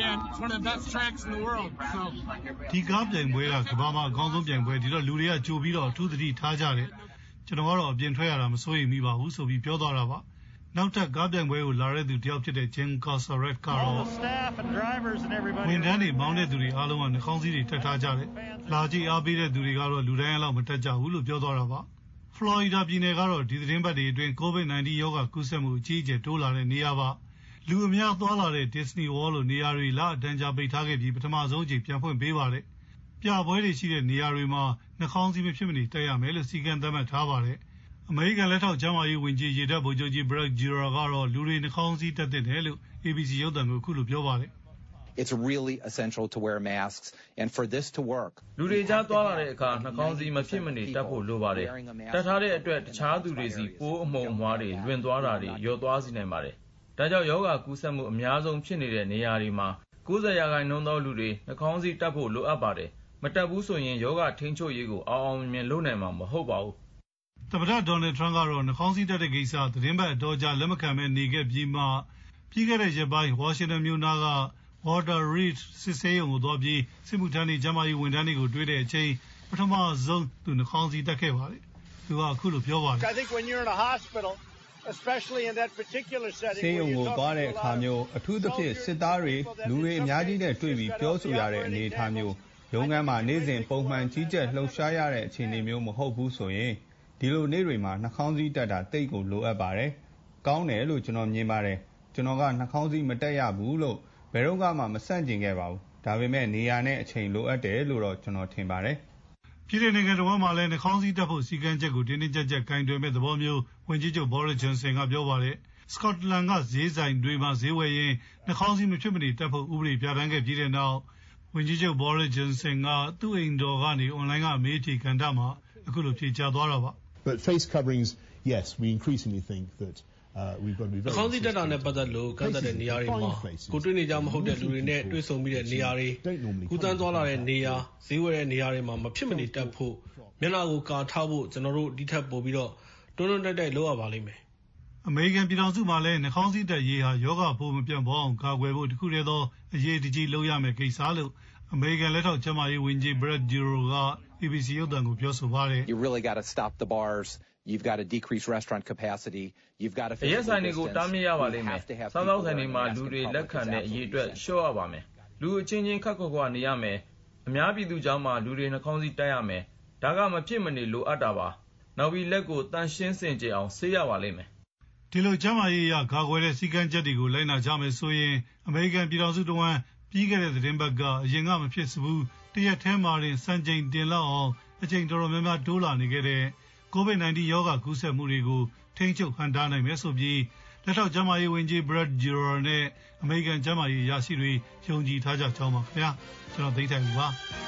ဒီကားပြိုင်ပွဲကကမ္ဘာမှာအကောင်းဆုံးပြိုင်ပွဲဒီတော့လူတွေကကြိုပြီးတော့အထူးသတိထားကြတယ်။ကျွန်တော်ကတော့အပြင်ထွက်ရတာမစိုးရိမ်မိပါဘူးဆိုပြီးပြောသွားတာပါ။နောက်ထပ်ကားပြိုင်ပွဲကိုလာတဲ့သူတယောက်ဖြစ်တဲ့ Jim Cossaret ကတော့ဝန်ထမ်းတွေမောင်းတဲ့သူတွေအားလုံးကနှာခေါင်းစည်းတွေတပ်ထားကြတယ်။လာကြည့်အားပေးတဲ့သူတွေကတော့လူတိုင်းလောက်မတက်ကြဘူးလို့ပြောသွားတာပါ။ Florida ပြည်နယ်ကတော့ဒီသတင်းပတ်တွေအတွင်း ကိုဗစ် nineteen ရောဂါကူးစက်မှုအကြီးအကျယ်တိုးလာတဲ့နေရာပါ။လူအများသွားလာတဲ့ Disney World လိုနေရာတွေလအတန်းကြာပိတ်ထားခဲ့ပြီးပထမဆုံးအကြိမ်ပြန်ဖွင့်ပေးပါတယ်။ပြပွဲတွေရှိတဲ့နေရာတွေမှာနှာခေါင်းစည်းမဖြစ်မနေတပ်ရမယ်လို့စီကံသတ်မှတ်ထားပါတယ်။အမေရိကန်လက်ထောက်ကျန်းမာရေးဝန်ကြီးရေတပ်ဗိုလ်ချုပ်ကြီး Brett Giroir ကတော့လူတွေနှာခေါင်းစည်းတပ်တဲ့တယ်လို့ A B C ရုပ်သံကိုအခုလိုပြောပါတယ်။ It's really essential to wear masks and for this to work. လူတွေကြားသွားလာတဲ့အခါနှာခေါင်းစည်းမဖြစ်မနေတပ်ဖို့လိုပါတယ်။တပ်ထားတဲ့အတွက်တခြားသူတွေစီပိုးအမှုန်အမွှားတွေလွင့်သွားတာတွေလျော့သွားစေနိုင်ပါတယ်။ဒါကြောင့်ယောဂကူးစက်မှုအများဆုံးဖြစ်နေတဲ့နေရာတွေမှာninetyရာခိုင်နှုန်းသောလူတွေနှာခေါင်းစည်းတပ်ဖို့လိုအပ်ပါတယ်။မတပ်ဘူးဆိုရင်ယောဂထိန်းချုပ်ရေးကိုအောင်အောင်မြင်လုပ်နိုင်မှာမဟုတ်ပါဘူး။သမ္မတ Donald Trump ကတော့နှာခေါင်းစည်းတပ်တဲ့ကိစ္စသတင်းပတ်အတော်ကြာလက်မခံပဲနေခဲ့ပြီးမှပြီးခဲ့တဲ့ရက်ပိုင်းဝါရှင်တန်မြို့နားကWalter Reed စစ်ဆေးရုံကိုသွားပြီးစစ်မှုထမ်းတွေကျန်းမာရေးဝန်ထမ်းတွေကိုတွေ့တဲ့အချိန်ပထမဆုံးသူနှာခေါင်းစည်းတပ်ခဲ့ပါတယ်။သူကအခုလိုပြောပါတယ်။ I think when you're in a hospital especially in that particular setting ဆေးရုံကိုသွားတဲ့အခါမျိုးအထူးသဖြင့်စစ်သားတွေလူတွေအများကြီးနဲ့တွေ့ပြီးပြောဆိုရတဲ့အနေအထားမျိုးရုံးခန်းမှာနေ့စဉ်ပုံမှန်ကြီးကြပ်လှုပ်ရှားရတဲ့အခြေအနေမျိုးမဟုတ်ဘူးဆိုရင်ဒီလိုနေ့တွေမှာနှာခေါင်းစည်းတပ်တာတိတ်ကိုလိုအပ်ပါတယ်။ကောင်းတယ်လို့ကျွန်တော်မြင်ပါတယ်။ကျွန်တော်ကနှာခေါင်းစည်းမတပ်ရဘူးလို့ဘယ်တော့မှမဆန့်ကျင်ခဲ့ပါဘူး။ဒါပေမဲ့နေရာနဲ့အချိန်လိုအပ်တယ်လို့တော့ကျွန်တော်ထင်ပါတယ်။ပြည်내နိုင်ငံတော်မှာလည်းနှာခေါင်းစည်းတပ်ဖို့စီကံချက်ကိုတင်းတင်းကြပ်ကြပ်ကင်တွယ်မဲ့သဘောမျိုးဝန်ကြီးချုပ် Boris Johnson ကပြောပါတယ်။ Scotland ကဈေးဆိုင်တွေမှာဈေးဝယ်ရင်နှာခေါင်းစည်းမဖြစ်မနေတပ်ဖို့ဥပဒေပြဋ္ဌာန်းခဲ့ပြီးတဲ့နောက်ဝန်ကြီးချုပ် Boris Johnson ကသူ့အိမ်တော်ကနေ online ကအမေးဖြေကဏ္ဍမှာအခုလိုဖြေကြားသွားတာပါ။ But face coverings yes we increasingly think that Uh, we've got to be very ခေါင်းစည်းတက်တာနဲ့ပတ်သက်လို့ကန့်သတ်တဲ့နေရာတွေမှာကိုတွေ့နေကြမဟုတ်တဲ့လူတွေနဲ့တွေ့ဆုံပြီးတဲ့နေရာတွေကုသန်းသွားလာတဲ့နေရာဈေးဝယ်တဲ့နေရာတွေမှာမဖြစ်မနေတက်ဖို့မျက်နှာကိုကာထားဖို့ကျွန်တော်တို့ဒီထက်ပိုပြီးတော့တွန်းတွန်းတိုက်တိုက်လုပ်ရပါလိမ့်မယ်အမေရိကန်ပြည်ထောင်စုမှာလည်းနှာခေါင်းစည်းတက်ရေးဟာယောဂပိုးမပြန့်ပွားအောင်ကာကွယ်ဖို့တခုတည်းသောအရေးတကြီးလုပ်ရမယ့်ကိစ္စလို့အမေရိကန်လက်ထောက်ကျန်းမာရေးဝန်ကြီး Brett Giroir က A B C ရုပ်သံကိုပြောဆိုပါတယ် You really got to stop the bars You've got to decrease restaurant capacity. You've got to ရဲဆိုင်တွေကိုတားမြစ်ရပါလိမ့်မယ်။စားသောက်ဆိုင်တွေမှာလူတွေလက်ခံတဲ့အရေးအတွက်လျှော့ရပါမယ်။လူအချင်းချင်းခက်ခွက်ခွာနေရမယ်။အများပြည်သူကြားမှာလူတွေနှာခေါင်းစည်းတပ်ရမယ်ဒါကမဖြစ်မနေလိုအပ်တာပါနောက်ပြီးလက်ကိုတန်ရှင်းစင်ကြယ်အောင်ဆေးရပါလိမ့်မယ်ဒီလိုကျန်းမာရေးအရကာကွယ်တဲ့စည်းကမ်းချက်တွေကိုလိုက်နာကြမယ်ဆိုရင်အမေရိကန်ပြည်ထောင်စုတွင်းပြီးခဲ့တဲ့သတင်းပတ်ကအရင်ကမဖြစ်ဘူးတရက်ထဲမှာတင်စံချိန်တင်လောက်အောင်အချိန်တော်တော်များများတိုးလာနေခဲ့တဲ့ ကိုဗစ် ၁၉ ရောဂါကူးစက်မှုတွေကိုထိန်းချုပ်ဟန့်တားနိုင်မယ်ဆိုပြီးလက်ထောက်ကျန်းမာရေးဝန်ကြီး Brad Giroir နဲ့အမေရိကန်ကျန်းမာရေးအရာရှိတွေယုံကြည်ထားကြကြောင်းပါခင်ဗျာကျွန်တော်သိထိုင်ပါ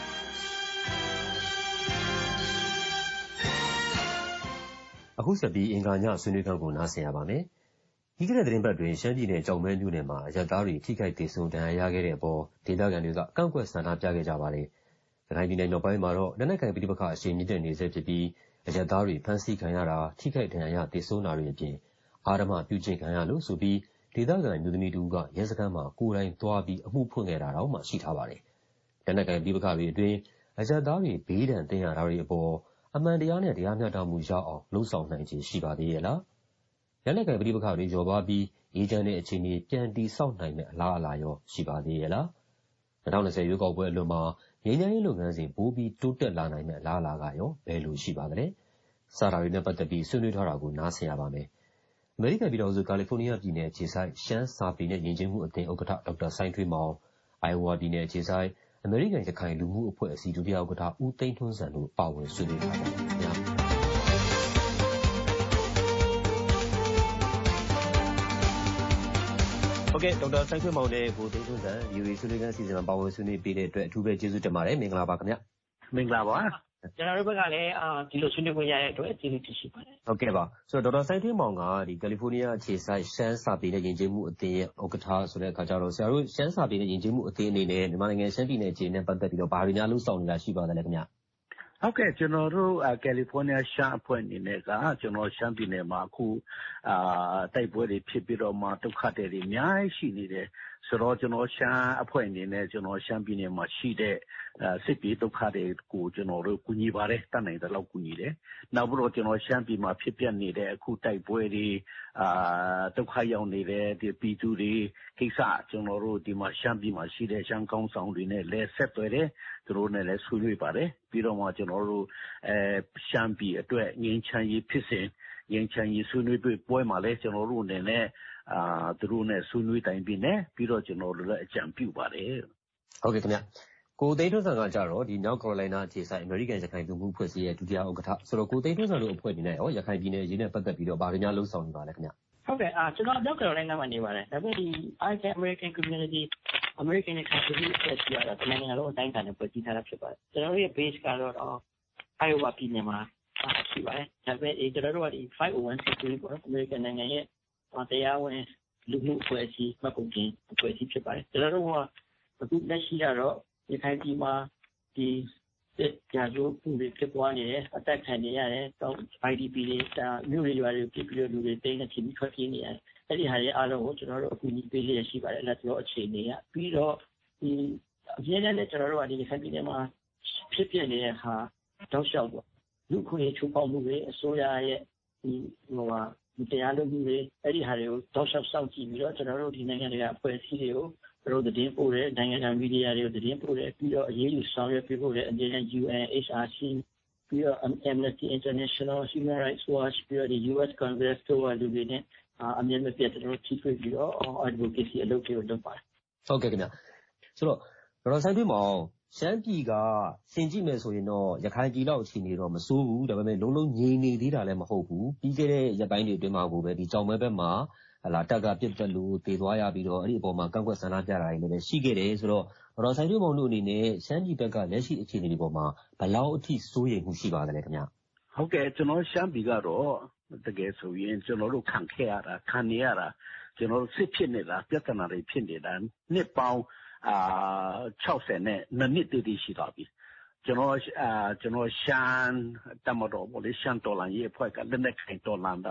အခုဆက်ပြီးအင်္ဂါညဆွေးနွေးခန်းကိုနားဆင်ရပါမယ်။ဒီကနေ့သတင်းပတ်တွင်ရှမ်းပြည်နယ်ကြောင်မဲမြို့နယ်မှာအရပ်သားတွေထိခိုက်ဒေဆုံးဒဏ်ရာရခဲ့တဲ့အပေါ်ဒေသခံတွေကကန့်ကွက်ဆန္ဒပြခဲ့ကြပါတယ်။ရခိုင်ပြည်နယ်မြောက်ပိုင်းမှာတော့လက်နက်ကိုင်ပဋိပက္ခအရှိန်မြင့်တဲ့နေဆဲဖြစ်ပြီးအရပ်သားတွေဖမ်းဆီးခံရတာထိခိုက်ဒဏ်ရာရဒေဆုံးတာတွေအပြင်အာဓမပြုကျင့်ခံရလို့ဆိုပြီးဒေသခံမျိုးသမီးတူကရဲစခန်းမှာကိုယ်တိုင်သွားပြီးအမှုဖွင့်ခဲ့တာတော့မှရှိထားပါတယ်။လက်နက်ကိုင်ပဋိပက္ခတွေအတွင်းအရပ်သားတွေဘေးဒဏ်သင့်ရတာတွေအပေါ်အမှန်တရားနဲ့တရားမျှတမှုရအောင်လှုံ့ဆော်နိုင်ခြင်းရှိပါသေးရဲ့လားလက်နက်ကိုင်ပဋိပက္ခတွေကျော်ပါပြီးအေဂျင့်တဲ့အခြေအနေပြန်တည်ဆောက်နိုင်မယ့်အလားအလာရောရှိပါသေးရဲ့လား၂၀၂၀ရွေးကောက်ပွဲအလွန်မှာငြိမ်းချမ်းရေးလုပ်ငန်းစဉ်ပိုပြီးတိုးတက်လာနိုင်မယ့်အလားအလာကရောဘယ်လိုရှိပါသလဲစတာတွေနဲ့ပတ်သက်ပြီးဆွေးနွေးထားတာကိုနားဆင်ရပါမယ်အမေရိကန်ပြည်ထောင်စုကာလီဖိုးနီးယားပြည်နယ်အခြေစိုက်ရှမ်းစာပေနဲ့ယဉ်ကျေးမှုအသင်းဥက္ကဋ္ဌဒေါက်တာစိုင်းထွေးမောင်အိုင်ဝါပြည်နယ်အခြေစိုက်အမေရိကန်ရခိုင်လူမှုအဖွဲ့အစည်းဒုတိယဥက္ကဋ္ဌဦးသိန်းထွန်းစံတို့ပါဝင်ဆွေးနွေးထားပါတယ်ခင်ဗျာဟုတ်ကဲ့ဒေါက်တာစိုင်းထွေးမောင်နဲ့ကိုသိန်းထွန်းစံ ဗီအိုအေ ဆွေးနွေးခန်းအစီအစဉ်မှာပါဝင်ဆွေးနွေးပေးတဲ့အတွက်အထူးပဲကျေးဇူးတင်ပါတယ်မင်္ဂလာပါခင်ဗျမင်္ဂလာပါကျွန်တော်တို့ဘက်ကလည်းအာဒီလိုဆွေးနွေးခွင့်ရတဲ့အတွက်ကျေးဇူးတင်ရှိပါတယ်ဟုတ်ကဲ့ပါဆိုတော့ဒေါက်တာစိုင်းထွေးမောင်ကဒီကယ်လီဖိုးနီးယားအခြေစိုက်ရှမ်းစာပေနဲ့ယဉ်ကျေးမှုအသင်းရဲ့ဥက္ကဋ္ဌဆိုတဲ့အခါကျတော့ဆရာတို့ရှမ်းစာပေနဲ့ယဉ်ကျေးမှုအသင်းအနေနဲ့မြန်မာနိုင်ငံရှမ်းပြည်နယ်အခြေအနေနဲ့ပတ်သက်ပြီးတော့ဘာတွေများလှုပ်ဆောင်နေတာရှိပါသလဲခင်ဗျဟုတ်ကဲ့ကျွန်တော်တို့ကယ်လီဖိုးနီးယားရှမ်းအဖွဲ့အနေနဲ့ကကျွန်တော်ရှမ်းပြည်နယ်မှာအခုအာတိုက်ပွဲတွေဖြစ်ပြီးတော့မှဒုက္ခတွေအများကြီးရှိနေတယ်ဆိုတော့ကျွန်တော်ရှမ်းအဖွဲ့အနေနဲ့ကျွန်တော်ရှမ်းပြည်နယ်မှာရှိတဲ့စစ်ပြေးဒုက္ခတွေကိုကျွန်တော်တို့ကူညီပါတယ်တတ်နိုင်တဲ့လောက်ကူညီတယ်နောက်ပြီးတော့ကျွန်တော်ရှမ်းပြည်မှာဖြစ်ပျက်နေတဲ့အခုတိုက်ပွဲတွေအာဒုက္ခရောက်နေတဲ့ဒီပြည်သူတွေကိစ္စကျွန်တော်တို့ဒီမှာရှမ်းပြည်မှာရှိတဲ့ရှမ်းကောင်းဆောင်တွေနဲ့လည်းဆက်သွယ်တယ်သူတို့နဲ့လည်းဆွေးနွေးပါတယ်ပြီးတော့မှကျွန်တော်တို့အဲရှမ်းပြည်အတွက်ငြိမ်းချမ်းရေးဖြစ်စဉ်ငြိမ်းချမ်းရေးဆွေးနွေးပွဲမှာလည်းကျွန်တော်တို့အနေနဲ့အာသူတို့နဲ့ဆွေးနွေးတိုင်ပြီးနဲ့ပြီးတော့ကျွန်တော်တို့လည်းအကြံပြုပါတယ်ဟုတ်ကဲ့ခင်ဗျကိုသိန်းထွန်းစံကကြတော့ဒီမြောက်ကယ်ရိုလိုင်းနာအခြေစိုက်အမေရိကန်ရခိုင်လူမှုအဖွဲ့အစည်းရဲ့ဒုတိယဥက္ကဋ္ဌဆိုတော့ကိုသိန်းထွန်းစံတို့အဖွဲ့အနေနဲ့ရောရခိုင်ပြည်နယ်အရေးနဲ့ပတ်သက်ပြီးတော့ဗားများလှုပ်ဆောင်နေပါလဲခင်ဗျဟုတ်ကဲ့အာကျွန်တော်မြောက်ကယ်ရိုလိုင်းနာမှာနေပါတယ်ဒါပေမဲ့ဒီ American Community American Community အဖွဲ့အစည်းကတော့တနိုင်ငံလုံးအတိုင်းအတာနဲ့ဖွဲ့စည်းထားတာဖြစ်ပါတယ်ကျွန်တော်တို့ရဲ့ base ကတော့ Iowa ပြည်နယ်မှာရှိပါတယ်ဒါပေမဲ့ကျွန်တော်တို့ကဒီfive oh one sixပေါ့ American နိုင်ငံရဲ့တရားဝင်လူမှုအဖွဲ့အစည်းမှတ်ပုံတင်အဖွဲ့အစည်းဖြစ်ပါတယ်ကျွန်တော်တို့ကအခုလက်ရှိကတော့ရခိုင်ပြည်မှာဒီစစ်ကြာကျိုးမှုတွေဖြစ်ပွားနေတယ်အသက်ခံနေရတယ်တော့ I D P တွေဒါမြို့တွေရွာတွေပြစ်ပြီးတော့လူတွေတိတ်နေချင်ပြီးထွက်ပြေးနေရတယ်အဲ့ဒီဟာတွေအားလုံးကိုကျွန်တော်တို့အခုညီပေးရရှိပါတယ်လက်ကျော်အခြေအနေကပြီးတော့ဒီအပြည့်နဲ့ကျွန်တော်တို့ကဒီရခိုင်ပြည်နယ်မှာဖြစ်ပြနေတဲ့ဟာတောက်လျှောက်ပေါ့လူခွင့်ချိုးဖောက်မှုတွေအစိုးရရဲ့ဒီဟိုဟာဒီတရားလုပ်မှုတွေအဲ့ဒီဟာတွေကိုတောက်လျှောက်စောင့်ကြည့်ပြီးတော့ကျွန်တော်တို့ဒီနိုင်ငံတွေကအဖွဲ့အစည်းတွေကိုတို့သတင်းပို့တဲ့နိုင်ငံတကာမီဒီယာတွေကိုသတင်းပို့တဲ့ပြီးတော့အရေးယူဆောင်ရွက်ပေးဖို့လည်းအနေနဲ့ U N H R C ပြီးတော့ Amnesty International Human Rights Watch ပြီးတော့ U S Congress တို့ကလူတွေနဲ့အမြဲတမ်းပြတ်တို့ထိတွေ့ပြီးတော့ advocacy အလုပ်တွေလုပ်ပါတယ်ဟုတ်ကဲ့ခင်ဗျဆိုတော့ဒေါက်တာဆိုင်ထွေးမောင်ရှမ်းပြည်ကရှင်းကြည့်မယ်ဆိုရင်တော့ရခိုင်ပြည်လောက်အခြေအနေတော့မဆိုးဘူးဒါပေမဲ့လုံးလုံးငြိမ်နေသေးတာလည်းမဟုတ်ဘူးပြီးခဲ့တဲ့ရက်ပိုင်းတွေအတွင်းမှာကိုပဲဒီကြောင်မဲဘက်မှာဟလာတက်ကပြစ်တက်လို့တည်သွားရပြီးတော့အဲ့ဒီအပေါ်မှာကန့်ကွက်ဆန္ဒပြတာတွေလည်းရှိခဲ့တယ်ဆိုတော့ဒေါက်တာဆိုင်ထွေးမောင်တို့အနေနဲ့ရှမ်းပြည်ဘက်ကလက်ရှိအခြေအနေတွေပေါ်မှာဘယ်လောက်အထိစိုးရိမ်မှုရှိပါသလဲခင်ဗျဟုတ်ကဲ့ကျွန်တော်ရှမ်းပြည်ကတော့တကယ်ဆိုရင်ကျွန်တော်တို့ခံခဲ့ရတာခံနေရတာကျွန်တော်တို့စစ်ဖြစ်နေတာပြဿနာတွေဖြစ်နေတာနှစ်ပေါင်းအာ၆၀နဲ့နှစ်တည်တည်ရှိသွားပြီကျွန်တော်အာကျွန်တော်ရှမ်းတမတော်ပေါ့လေရှမ်းတော်လန်ရေးအဖွဲ့ကလက်နက်ခိုင်တော်လန်တာ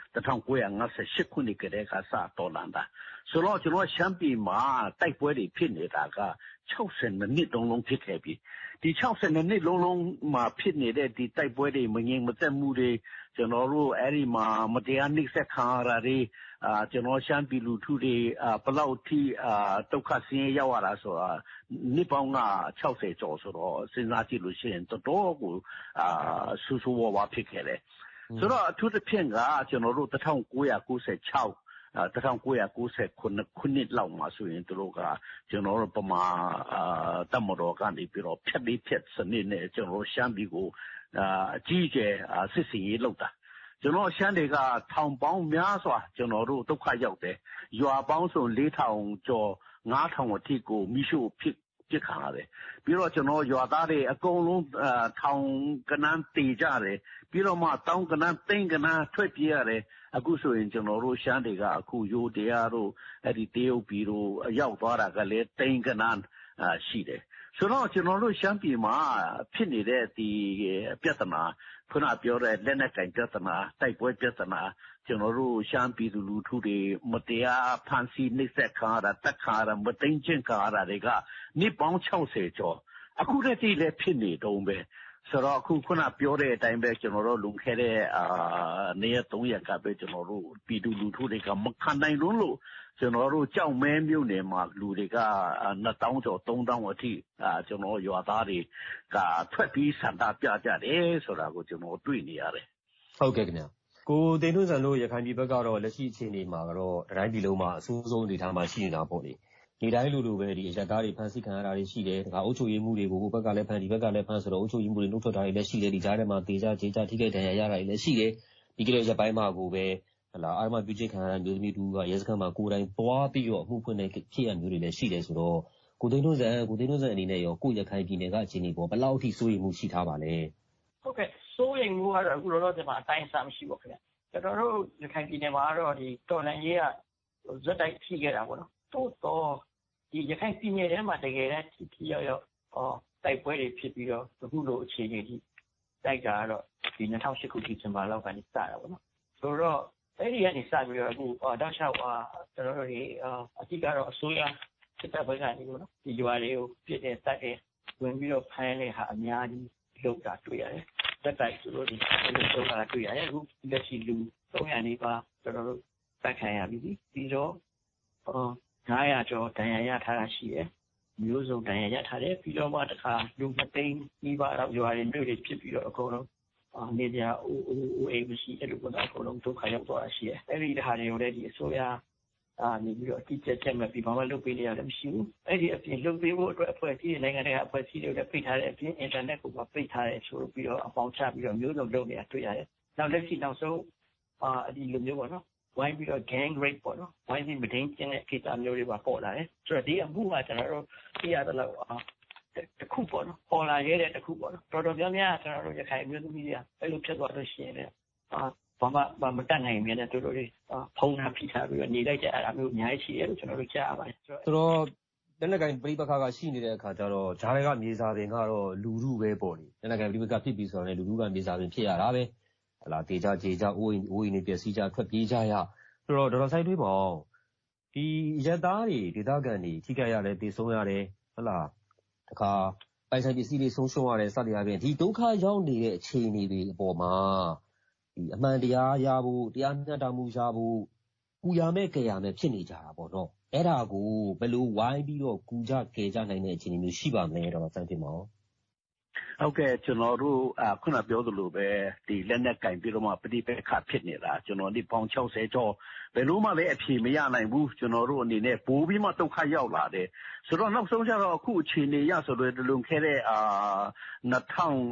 တစ်ထောင်ကိုးရာငါးဆယ်ရှစ်ခုနှစ်ကတည်းကစတော်လာတာဆိုတော့ကျွန်တော်ရှမ်းပြည်မှာတိုက်ပွဲတွေဖြစ်နေတာက၆၀နှစ်လုံးလုံးဖြစ်ခဲ့ပြီဒီ၆၀နှစ်လုံးလုံးမှာဖြစ်နေတဲ့ဒီတိုက်ပွဲတွေမငြိမ်မသက်မှုတွေကျွန်တော်တို့အဲ့ဒီမှာမတရားနှိပ်စက်ခံရတာတွေအာကျွန်တော်ရှမ်းပြည်လူထုတွေအာဘလောက်ထိအာဒုက္ခဆင်းရဲရောက်ရတာဆိုတာနှစ်ပေါင်းက၆၀ကျော်ဆိုတော့စဉ်းစားကြည့်လို့ရှိရင်တော်တော်ကိုအာဆူဆူဝါဝါဖြစ်ခဲ့တယ်ဆိုတော့အထူးသဖြင့်ကကျွန်တော်တို့တစ်ထောင်ကိုးရာကိုးဆယ်ခြောက်တစ်ထောင်ကိုးရာကိုးဆယ်ခုနှစ်လောက်မှာဆိုရင်တို့ကကျွန်တော်တို့ပမာအာတမတော်ကနေပြီးတော့ဖြတ်ပြီးဖြတ်စနစ်နဲ့ကျွန်တော်ရှမ်းပြည်ကိုအာအကြီးအကျယ်စစ်စင်ရေးလုပ်တာကျွန်တော်ရှမ်းတွေကထောင်ပေါင်းများစွာကျွန်တော်တို့ဒုက္ခရောက်တယ်ရွာပေါင်းဆိုလေးထောင်ကျော်ငါးထောင်အထိကိုမိရှုဖြစ်ပြစ်ခါရတယ်ပြီးတော့ကျွန်တော်ရွာသားတွေအကုန်လုံးထောင်ကနန်းတေကြတယ်ပြီးတော့မှတောင်းကနန်းသိန်းကနန်းထွက်ပြေးရတယ်အခုဆိုရင်ကျွန်တော်တို့ရှမ်းတွေကအခုရိုးတရားတို့အဲ့ဒီတေယုတ်ပြည်တို့ရောက်သွားတာကလည်းသိန်းကနန်းရှိတယ်ဆိုတော့ကျွန်တော်တို့ရှမ်းပြည်မှာဖြစ်နေတဲ့ဒီပြဿနာခုနပြောတဲ့လက်နက်ကင်ပြဿနာတိုက်ပွဲပြဿနာကျွန်တော်တို့ရှမ်းပြည်သူလူထုတွေမတရားဖန်ဆီးနှိပ်စက်ခံရတာတက်ခါရမသိမ်းချင်းခံရတာတွေကနှစ်ပေါင်း၆၀ကျော်အခုတည်းတည်းလည်းဖြစ်နေတုံးပဲဆိုတော့အခုခုနပြောတဲ့အတိုင်းပဲကျွန်တော်တို့လုံခဲ့တဲ့အာနေရသုံးရက်ကပဲကျွန်တော်တို့ပြည်သူလူထုတွေကမခံနိုင်လို့လို့ကျွန်တော်တို့ကြောက်မဲမြို့နယ်မှာလူတွေကနှစ်တောင်းကျော်သုံးတောင်းအထိအာကျွန်တော်ရွာသားတွေကထွက်ပြီးဆန္ဒပြကြတယ်ဆိုတာကိုကျွန်တော်တွေ့နေရတယ်ဟုတ်ကဲ့ခင်ဗျာကိုတိန်ထွန်းစံတို့ရခိုင်ပြည်ဘက်ကတော့လက်ရှိအခြေအနေမှာတော့တိုင်းပြည်လုံးမှာအဆိုးဆုံးအနေအထားမှာရှိနေတာပေါ့လေဒီတိုင်းလူလူပဲဒီအရသားတွေဖန်ဆီးခံရတာတွေရှိတယ်ဒါကအုပ်ချုပ်ရေးမှုတွေကိုဘက်ကလည်းဖန်ဒီဘက်ကလည်းဖန်ဆိုတော့အုပ်ချုပ်ရေးမှုတွေနှုတ်ထွက်တာတွေလည်းရှိတယ်ဒီကြားထဲမှာတေချာခြေချထိခိုက်ဒဏ်ရာရတာတွေလည်းရှိတယ်ဒီကလေးရက်ပိုင်းမှာကိုပဲဟလာအာမပြုချေခံရတဲ့မျိုးသမီးတူကရဲစခန်းမှာကိုယ်တိုင်သွားပြီးတော့အမှုဖွင့်တဲ့ဖြစ်ရမျိုးတွေလည်းရှိတယ်ဆိုတော့ကိုတိန်ထွန်းစံကိုတိန်ထွန်းစံအနေနဲ့ရောကိုရခိုင်ပြည်နယ်ကအခြေအနေပေါ်ဘယ်လောက်ထိစိုးရိမ်မှုရှိထားပါလဲဟုတ်ကဲ့စိုးရိမ်မှုကတော့အခုတော့ဒီမှာအတိုင်းအဆမရှိပါခင်ဗျကျွန်တော်တို့ရခိုင်ပြည်နယ်မှာတော့ဒီတော်လန်ရေးကဇက်တိုက်ဖြစ်ခဲ့တာပေါ့နော်တိုးတော့ဒီရခိုင်ပြည်နယ်ထဲမှာတကယ်တမ်းထိထိရောက်ရောက်အော်တိုက်ပွဲတွေဖြစ်ပြီးတော့အခုလိုအခြေအနေကြီးတိုက်တာကတော့ဒီ၂၀၀၈ခုဒီဇင်ဘာလောက်ကနေစတာပေါ့နော်ဆိုတော့အဲ့ဒီကနေစပြီးတော့အခုတောက်လျှောက်ဟာကျွန်တော်တို့ဒီအတိကတော့အစိုးရစစ်တပ်ဘက်ကနေပေါ့နော်ဒီရွာတွေကိုပြည့်တဲ့တက်တဲ့ဝင်ပြီးတော့ဖိုင်းတဲ့ဟာအများကြီးလောက်တာတွေ့ရတယ်တက်တိုက်ဆိုလို့ဒီလိုလောက်တာတွေ့ရတယ်အခုလက်ရှိလူသုံးရာနေပါကျွန်တော်တို့တက်ခံရပြီပြီးတော့အော်ငါးရာကျော်ဒဏ်ရာရထားတာရှိတယ်မျိုးစုံဒဏ်ရာရထားတယ်ပြီးတော့မှတခါလူမသိန်းပြီးပါတော့ရွာတွေမြို့တွေဖြစ်ပြီးတော့အကုန်လုံးအနေကြအိုးအိုးအိမ်မရှိအဲ့လိုကတော့အကုန်လုံးဒုက္ခရောက်သွားတာရှိတယ်အဲ့ဒီတခါတွေကိုလည်းဒီအစိုးရအာနေပြီးတော့အတိအကျချက်မဲ့ပြီးဘာမှလုပ်ပေးနေရတယ်မရှိဘူးအဲ့ဒီအပြင်လုပ်ပေးဖို့အတွက်အဖွဲ့အစည်းနိုင်ငံတကာအဖွဲ့အစည်းတွေလည်းပိတ်ထားတဲ့အပြင်အင်တာနက်ကိုပိတ်ထားတယ်ဆိုပြီးတော့အပေါင်းချပြီးတော့မျိုးစုံလုပ်နေတာတွေ့ရတယ်နောက်လက်ရှိနောက်ဆုံးအာဒီလိုမျိုးပေါ့နော်ဝိုင်းပြီးတော့ gang rape ပေါ့နော်ဝိုင်းပြီးမဒင်းကျင်းတဲ့ကိစ္စမျိုးတွေပါပေါ်လာတယ်ဆိုတော့ဒီအမှုကကျွန်တော်တို့သိရတယ်လို့တခုပေါ့နော်ပေါ်လာခဲ့တဲ့တခုပေါ့နော်တော်တော်များများကျွန်တော်တို့ရခိုင်မျိုးသမီးတွေကအဲ့လိုဖြစ်သွားလို့ရှိရင်လည်းအာဘာမှမတတ်နိုင်မြင်တဲ့တို့တို့တွေဖုံးတာဖိထားပြီးတော့နေလိုက်ကြအဲ့ဒါမျိုးအများကြီးရှိတယ်လို့ကျွန်တော်တို့ကြားရပါတယ်ဆိုတော့လက်နက်ကင်ပြိပခါကရှိနေတဲ့အခါကျတော့ဂျားတွေကမြေစာပင်ကတော့လူလူပဲပေါ့လေလက်နက်ကင်ပြိပခါဖြစ်ပြီးဆိုတော့လည်းလူလူကမြေစာပင်ဖြစ်ရတာပဲဟလာတေချာခြေချအိုးအိမ်အိုးအိမ်တွေပျက်စီးကြထွက်ပြေးကြရဆိုတော့ဒေါ်တော်ဆိုင်တွေးပေါ့ဒီရက်သားတွေဒေသခံတွေထိခိုက်ရတယ်တေဆုံးရတယ်ဟလာတခါပိုင်ဆိုင်ပစ္စည်းတွေဆုံးရှုံးရတယ်စသည်အပြင်ဒီဒုက္ခရောက်နေတဲ့အခြေအနေတွေအပေါ်မှာဒီအမှန်တရားရဖို့တရားမျှတမှုရဖို့ကူရမဲ့ကြရမဲ့ဖြစ်နေကြတာပေါ့နော်အဲ့ဒါကိုဘယ်လိုဝိုင်းပြီးတော့ကူကြကြကြနိုင်တဲ့အခြေအနေမျိုးရှိပါမလဲတော့စမ်းဖြစ်ပါဦးဟုတ်ကဲ့ကျွန်တော်တို့ခုနပြောသလိုပဲဒီလက်နက်ကင်ပြီးတော့မှပဋိပက္ခဖြစ်နေတာကျွန်တော်ဒီပေါင်း၆၀ကျော်ဘယ်လိုမှလည်းအဖြေမရနိုင်ဘူးကျွန်တော်တို့အနေနဲ့ပိုးပြီးမှဒုက္ခရောက်လာတယ်ဆိုတော့နောက်ဆုံးကျတော့အခုအခြေအနေရဆိုတော့လွန်ခဲ့တဲ့အာ၂၀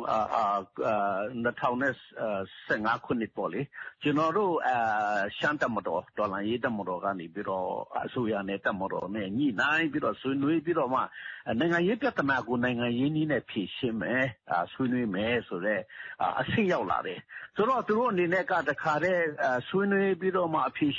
၁၅ခုနှစ်ပေါ့လေကျွန်တော်တို့အာရှမ်းတပ်မတော်တော်လှန်ရေးတပ်မတော်ကနေပြီးတော့အစိုးရနဲ့တပ်မတော်နဲ့ညှိနှိုင်းပြီးတော့ဆွေးနွေးပြီးတော့မှနိုင်ငံရေးပြဿနာကိုနိုင်ငံရေးနည်းနဲ့ဖြေရှင်းမယ်ဆွေးနွေးမယ်ဆိုတော့အဆင့်ရောက်လာတယ်ဆိုတော့သူတို့အနေနဲ့ကတခါတည်းဆွေးနွေးပြီးတော့မှအဖြေရှာ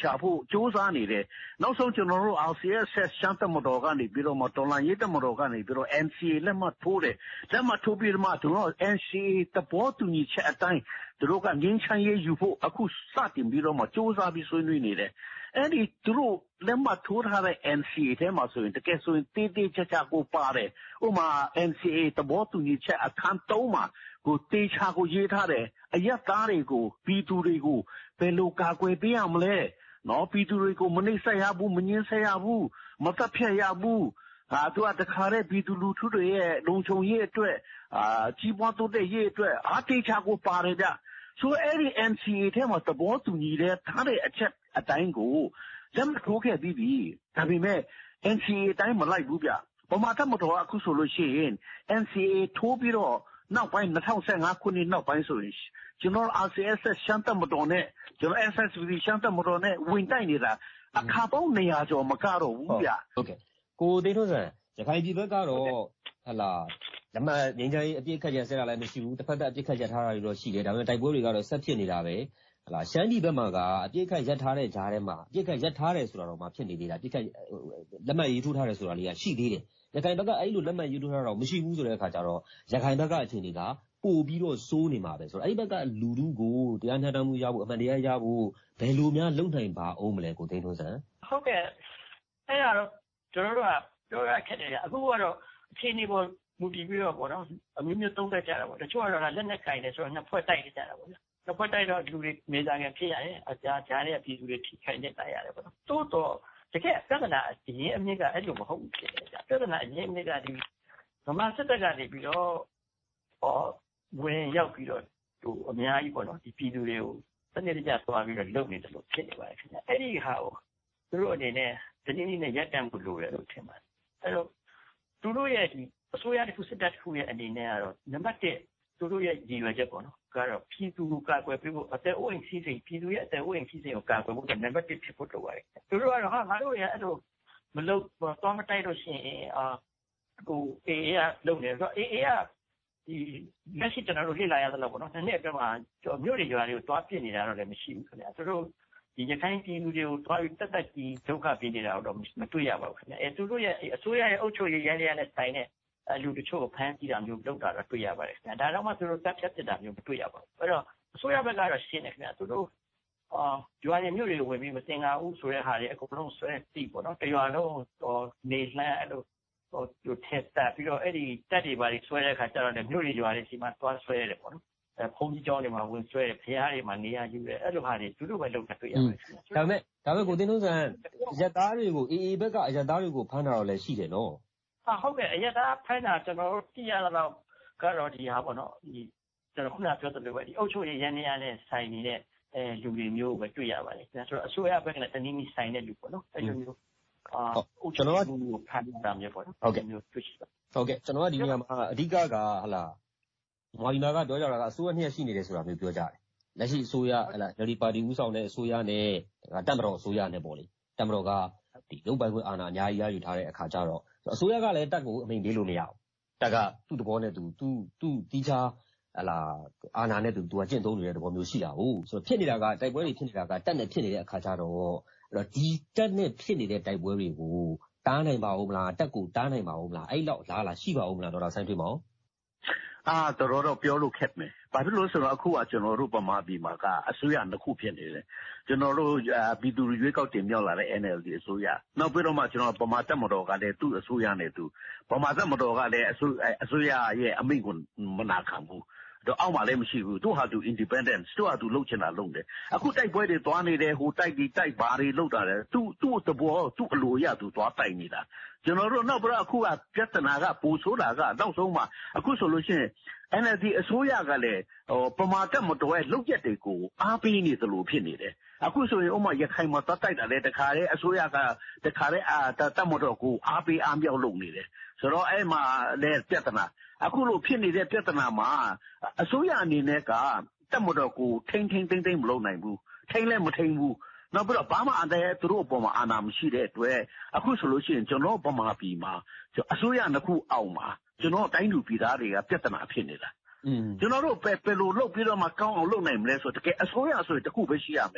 ချဖို့ကြိုးစားနေတယ်နောက်ဆုံးကျွန်တော်တို့ R C S ရှမ်းတပ်မတော်ကနေပြီးတော့မှတော်လှန်ရေးတပ်မတော်ကနေပြီးတော့ N C A လက်မှတ်ထိုးတယ်လက်မှတ်ထိုးပြီးတော့မှသူတို့ N C A သဘောတူညီချက်အတိုင်းသူတို့ကငင်းချမ်းရေးယူဖို့အခုစတင်ပြီးတော့မှကြိုးစားပြီးဆွေးနွေးနေတယ်အဲ့ဒီသူတို့လက်မှတ်ထိုးထားတဲ့ N C A ထဲမှာဆိုရင်တကယ်ဆိုရင်တေးသေးချာချာကိုပါတယ်ဥပမာ N C A သဘောတူညီချက်အခန်းသုံးမှာကိုတေးချာကိုရေးထားတယ်အရက်သားတွေကိုပြည်သူတွေကိုဘယ်လိုကာကွယ်ပေးရမလဲနော်ပြည်သူတွေကိုမနှိမ့်ဆက်ရဘူးမငင်းဆက်ရဘူးမတက်ဖြတ်ရဘူးဟာသူကတခါတည်းပြည်သူလူထုတွေရဲ့လုံခြုံရေးအတွက်အာကြီးပွားတိုးတက်ရေးအတွက်အားတေးချကိုပါတယ်ဗျဆိုအဲ့ဒီ N C A ထဲမှာသဘောတူညီတဲ့ထားတဲ့အချက်အတိုင်းကိုလက်မထိုးခဲ့ပြီးပြီဒါပေမဲ့ N C A အတိုင်းမလိုက်ဘူးဗျပမာတတ်မတော်အခုဆိုလို့ရှိရင် N C A ထိုးပြီးတော့နောက်ပိုင်းtwo thousand fifteenခုနှစ်နောက်ပိုင်းဆိုရင်ကျွန်တော် R C S ရှမ်းတပ်မတော်နဲ့ကျွန်တော် S S B ရှမ်းတပ်မတော်နဲ့ဝင်တိုက်နေတာအခါပေါင်းone hundredကျော်မကတော့ဘူးဗျဟုတ်ကဲ့ကိုသိန်းထွန်းစံရခိုင်ပြည်ဘက်ကတော့ဟလာလက်မှတ်ငင်းချမ်းရေးအပြည့်ခတ်ရဆက်တာလည်းမရှိဘူးတစ်ဖက်သက်အပြည့်ခတ်ရထားတာတွေတော့ရှိတယ်ဒါပေမဲ့တိုက်ပွဲတွေကတော့ဆက်ဖြစ်နေတာပဲဟလာရှမ်းပြည်ဘက်မှာကအပြည့်ခတ်ရထားတဲ့ဂျားထဲမှာအပြည့်ခတ်ရထားတယ်ဆိုတာတော့မှဖြစ်နေသေးတာအပြည့်ခတ်လက်မှတ်ရေးထိုးထားတယ်ဆိုတာလေးကရှိသေးတယ်ရခိုင်ဘက်ကအဲ့လိုလက်မှတ်ရေးထိုးထားတော့မရှိဘူးဆိုတဲ့အခါကျတော့ရခိုင်ဘက်ကအခြေအနေကပို့ပြီးတော့စိုးနေမှာပဲဆိုတော့အဲ့ဒီဘက်ကလူလူကိုတရားမျှတမှုရဖို့အမှန်တရားရဖို့ဘယ်လိုများလုပ်နိုင်ပါအောင်မလဲကိုသိန်းထွန်းစံဟုတ်ကဲ့အဲ့ဒါတော့ကျွန်တော်တို့ကပြောရခက်တယ်အခုကတော့အခြေအနေပေါ်မူတည်ပြီးတော့ပေါ့နော်အမျိုးမျိုးသုံးသပ်ကြတာပေါ့တချို့ကတော့လက်နဲ့ကင်တယ်ဆိုတော့နှစ်ဖွဲ့တိုက်နေကြတာပေါ့နှစ်ဖွဲ့တိုက်တော့လူတွေနေသားငယ်ဖြစ်ရတယ်အကြာကြားတဲ့ပြည်သူတွေထိခိုက်နေတိုက်ရတယ်ပေါ့နော်တိုးတော့တကယ်ပြဿနာအရင်အမြင့်ကအဲ့လိုမဟုတ်ဘူးဖြစ်တယ်ကြာပြဿနာအရင်အမြင့်ကဒီဗမာစစ်တပ်ကနေပြီးတော့ဟောဝင်ရောက်ပြီးတော့ဟိုအများကြီးပေါ့နော်ဒီပြည်သူတွေကိုစနစ်တကျသွားပြီးတော့လုပ်နေတယ်လို့ဖြစ်နေပါတယ်ခင်ဗျအဲ့ဒီဟာကိုသူတို့အနေနဲ့ဒီနေ့နေ့ရက်တန့်ဖို့လိုတယ်လို့ထင်ပါတယ်အဲ့တော့သူတို့ရဲ့ဒီအစိုးရတစ်ခုစစ်တပ်တစ်ခုရဲ့အနေနဲ့ကတော့နံပါတ်oneသူတို့ရဲ့ရည်ရွယ်ချက်ပေါ့နော်ကတော့ပြည်သူကိုကာကွယ်ပေးဖို့အသက်အိုးအိမ်စီးစိမ်ပြည်သူရဲ့အသက်အိုးအိမ်စီးစိမ်ကိုကာကွယ်ဖို့နံပါတ်oneဖြစ်ဖို့လိုပါတယ်သူတို့ကတော့ဟာငါတို့ရဲ့အဲ့လိုမလုပ်တော့မတိုက်လို့ရှိရင်အာဟို A A ကလုပ်နေတော့ A A ကဒီလက်ရှိကျွန်တော်တို့လေ့လာရသလောက်ပေါ့နော်နှစ်နှစ်အတွင်းမှာမြို့တွေရွာတွေကိုတွားပြစ်နေတာတော့လည်းမရှိဘူးခင်ဗျာသူတို့ဒီရခိုင်ပြည်သူတွေကိုတွားပြီးတက်တက်ကြီးဒုက္ခပေးနေတာတော့မတွေ့ရပါဘူးခင်ဗျာအဲသူတို့ရဲ့အစိုးရရဲ့အုပ်ချုပ်ရေးရန်ရနဲ့ဆိုင်တဲ့လူတချို့ကိုဖမ်းဆီးတာမျိုးလုပ်တာတော့တွေ့ရပါတယ်ခင်ဗျာဒါတော့မှသူတို့တက်ဖြတ်ဖြစ်တာမျိုးမတွေ့ရပါဘူးအဲ့တော့အစိုးရဘက်ကတော့ရှင်းတယ်ခင်ဗျာသူတို့အာရွာတွေမြို့တွေကိုဝင်ပြီးမတင်ကားဘူးဆိုတဲ့ဟာတွေအကုန်လုံးဆွဲတိပေါ့နော်တရွာလုံးဟိုနေလှမ်းအဲ့လိုဟိုသူထက်တာပြီးတော့အဲ့ဒီတက်တွေပါတွေဆွဲတဲ့အခါကျတော့လည်းမြို့တွေရွာတွေစီမှာသွားဆွဲရတယ်ပေါ့နော်အဲဖုန်းကြီးကျောင်းတွေမှာဝင်ဆွဲတယ်ဖျားတွေမှာနေရယူတယ်အဲ့လိုဟာတွေသူတို့ပဲလုပ်တာတွေ့ရတယ်ခင်ဗျာဒါပေမဲ့ဒါပေမဲ့ကိုသိန်းထွန်းစံရက်သားတွေကို A A ဘက်ကအရက်သားတွေကိုဖမ်းတာတော့လည်းရှိတယ်နော်ဟာဟုတ်ကဲ့အရက်သားဖမ်းတာကျွန်တော်တို့သိရတော့ကတော့ဒီဟာပေါ့နော်ဒီကျွန်တော်ခုနပြောသလိုပဲဒီအုပ်ချုပ်ရေးရန်နေရတဲ့ဆိုင်နေတဲ့အဲလူတွေမျိုးပဲတွေ့ရပါတယ်ဆိုတော့အစိုးရဘက်ကလည်းတနည်းနည်းဆိုင်တဲ့လူပေါ့နော်အဲ့လိုမျိုးအာကျွန်တော်ကဖမ်းတာမျိုးပေါ့နော်ဟုတ်ကဲ့မျိုးတွေ့ရှိပါဟုတ်ကဲ့ကျွန်တော်ကဒီနေရာမှာအဓိကကဟလာမော်ဒီမာကပြောကြတာကအစိုးရနှစ်ရှိနေတယ်ဆိုတာမျိုးပြောကြတယ်လက်ရှိအစိုးရဟလာ Nadi Party ဦးဆောင်တဲ့အစိုးရနဲ့တပ်မတော်အစိုးရနဲ့ပေါ့လေတပ်မတော်ကဒီရုပ်ပိုင်ခွင့်အာဏာအများကြီးရယူထားတဲ့အခါကျတော့အစိုးရကလည်းတပ်ကိုအမိန့်ပေးလို့မရဘူးတပ်ကသူ့သဘောနဲ့သူသူသူ့တီးခြားဟလာအာဏာနဲ့သူသူကကျင့်သုံးနေတဲ့သဘောမျိုးရှိတာဟုတ်ဆိုတော့ဖြစ်နေတာကတိုက်ပွဲတွေဖြစ်နေတာကတပ်နဲ့ဖြစ်နေတဲ့အခါကျတော့အဲ့တော့ဒီတပ်နဲ့ဖြစ်နေတဲ့တိုက်ပွဲတွေကိုတားနိုင်ပါဦးမလားတပ်ကိုတားနိုင်ပါဦးမလားအဲ့လောက်လားလားရှိပါဦးမလားဒေါက်တာဆိုင်းထွေးမောင်အာတော်တော်ပြောလို့ခက်မယ်ဘာဖြစ်လို့ဆိုတော့အခုကကျွန်တော်တို့ဗမာပြည်မှာကအစိုးရနှစ်ခုဖြစ်နေတယ်ကျွန်တော်တို့ပြည်သူရွေးကောက်တင်မြောက်လာတဲ့ N L D အစိုးရနောက်ပြီးတော့မှကျွန်တော်ဗမာတပ်မတော်ကလည်းသူ့အစိုးရနဲ့သူဗမာတပ်မတော်ကလည်းအစိုးအစိုးရရဲ့အမိန့်ကိုမနာခံဘူးတော့အောက်မှာလည်းမရှိဘူးသူဟာသူ independent သူဟာသူလှုပ်ချင်တာလုပ်တယ်အခုတိုက်ပွဲတွေတွားနေတယ်ဟိုတိုက်ပြီးတိုက်ဘာတွေလုပ်တာလဲသူသူ့သဘောသူ့အလိုရသူတွားတိုက်နေတာကျွန်တော်တို့နောက်ပြီးတော့အခုကပြဿနာကပိုဆိုးတာကနောက်ဆုံးမှာအခုဆိုလို့ရှိရင် N L D အစိုးရကလည်းဟိုပမာတက်မတော်ရဲ့လုပ်ရက်တွေကိုအားပေးနေသလိုဖြစ်နေတယ်အခုဆိုရင်ဥမာရခိုင်မှာတွားတိုက်တာလဲတခါလေအစိုးရကတခါလေအာတက်မတော်ကိုအားပေးအားမြောက်လုပ်နေတယ်ဆိုတော့အဲ့မှာလည်းပြဿနာအခုလိုဖြစ်နေတဲ့ပြဿနာမှာအစိုးရအနေနဲ့ကတက်မတော်ကိုထိမ့်ထိမ့်သိမ့်သိမ့်မလုပ်နိုင်ဘူးထိမ့်လည်းမထိမ့်ဘူးနောက်ပြီးတော့ဘာမှအတဲ့သူတို့အပေါ်မှာအာဏာမရှိတဲ့အတွက်အခုဆိုလို့ရှိရင်ကျွန်တော်ဗမာပြည်မှာအစိုးရနှစ်ခုအောက်မှာကျွန်တော်တိုင်းလူပြည်သားတွေကပြဿနာဖြစ်နေတာကျွန်တော်တို့ပဲပဲလို့လုပ်ပြီးတော့မှကောင်းအောင်လုပ်နိုင်မလဲဆိုတကယ်အစိုးရဆိုရင်တစ်ခုပဲရှိရမယ်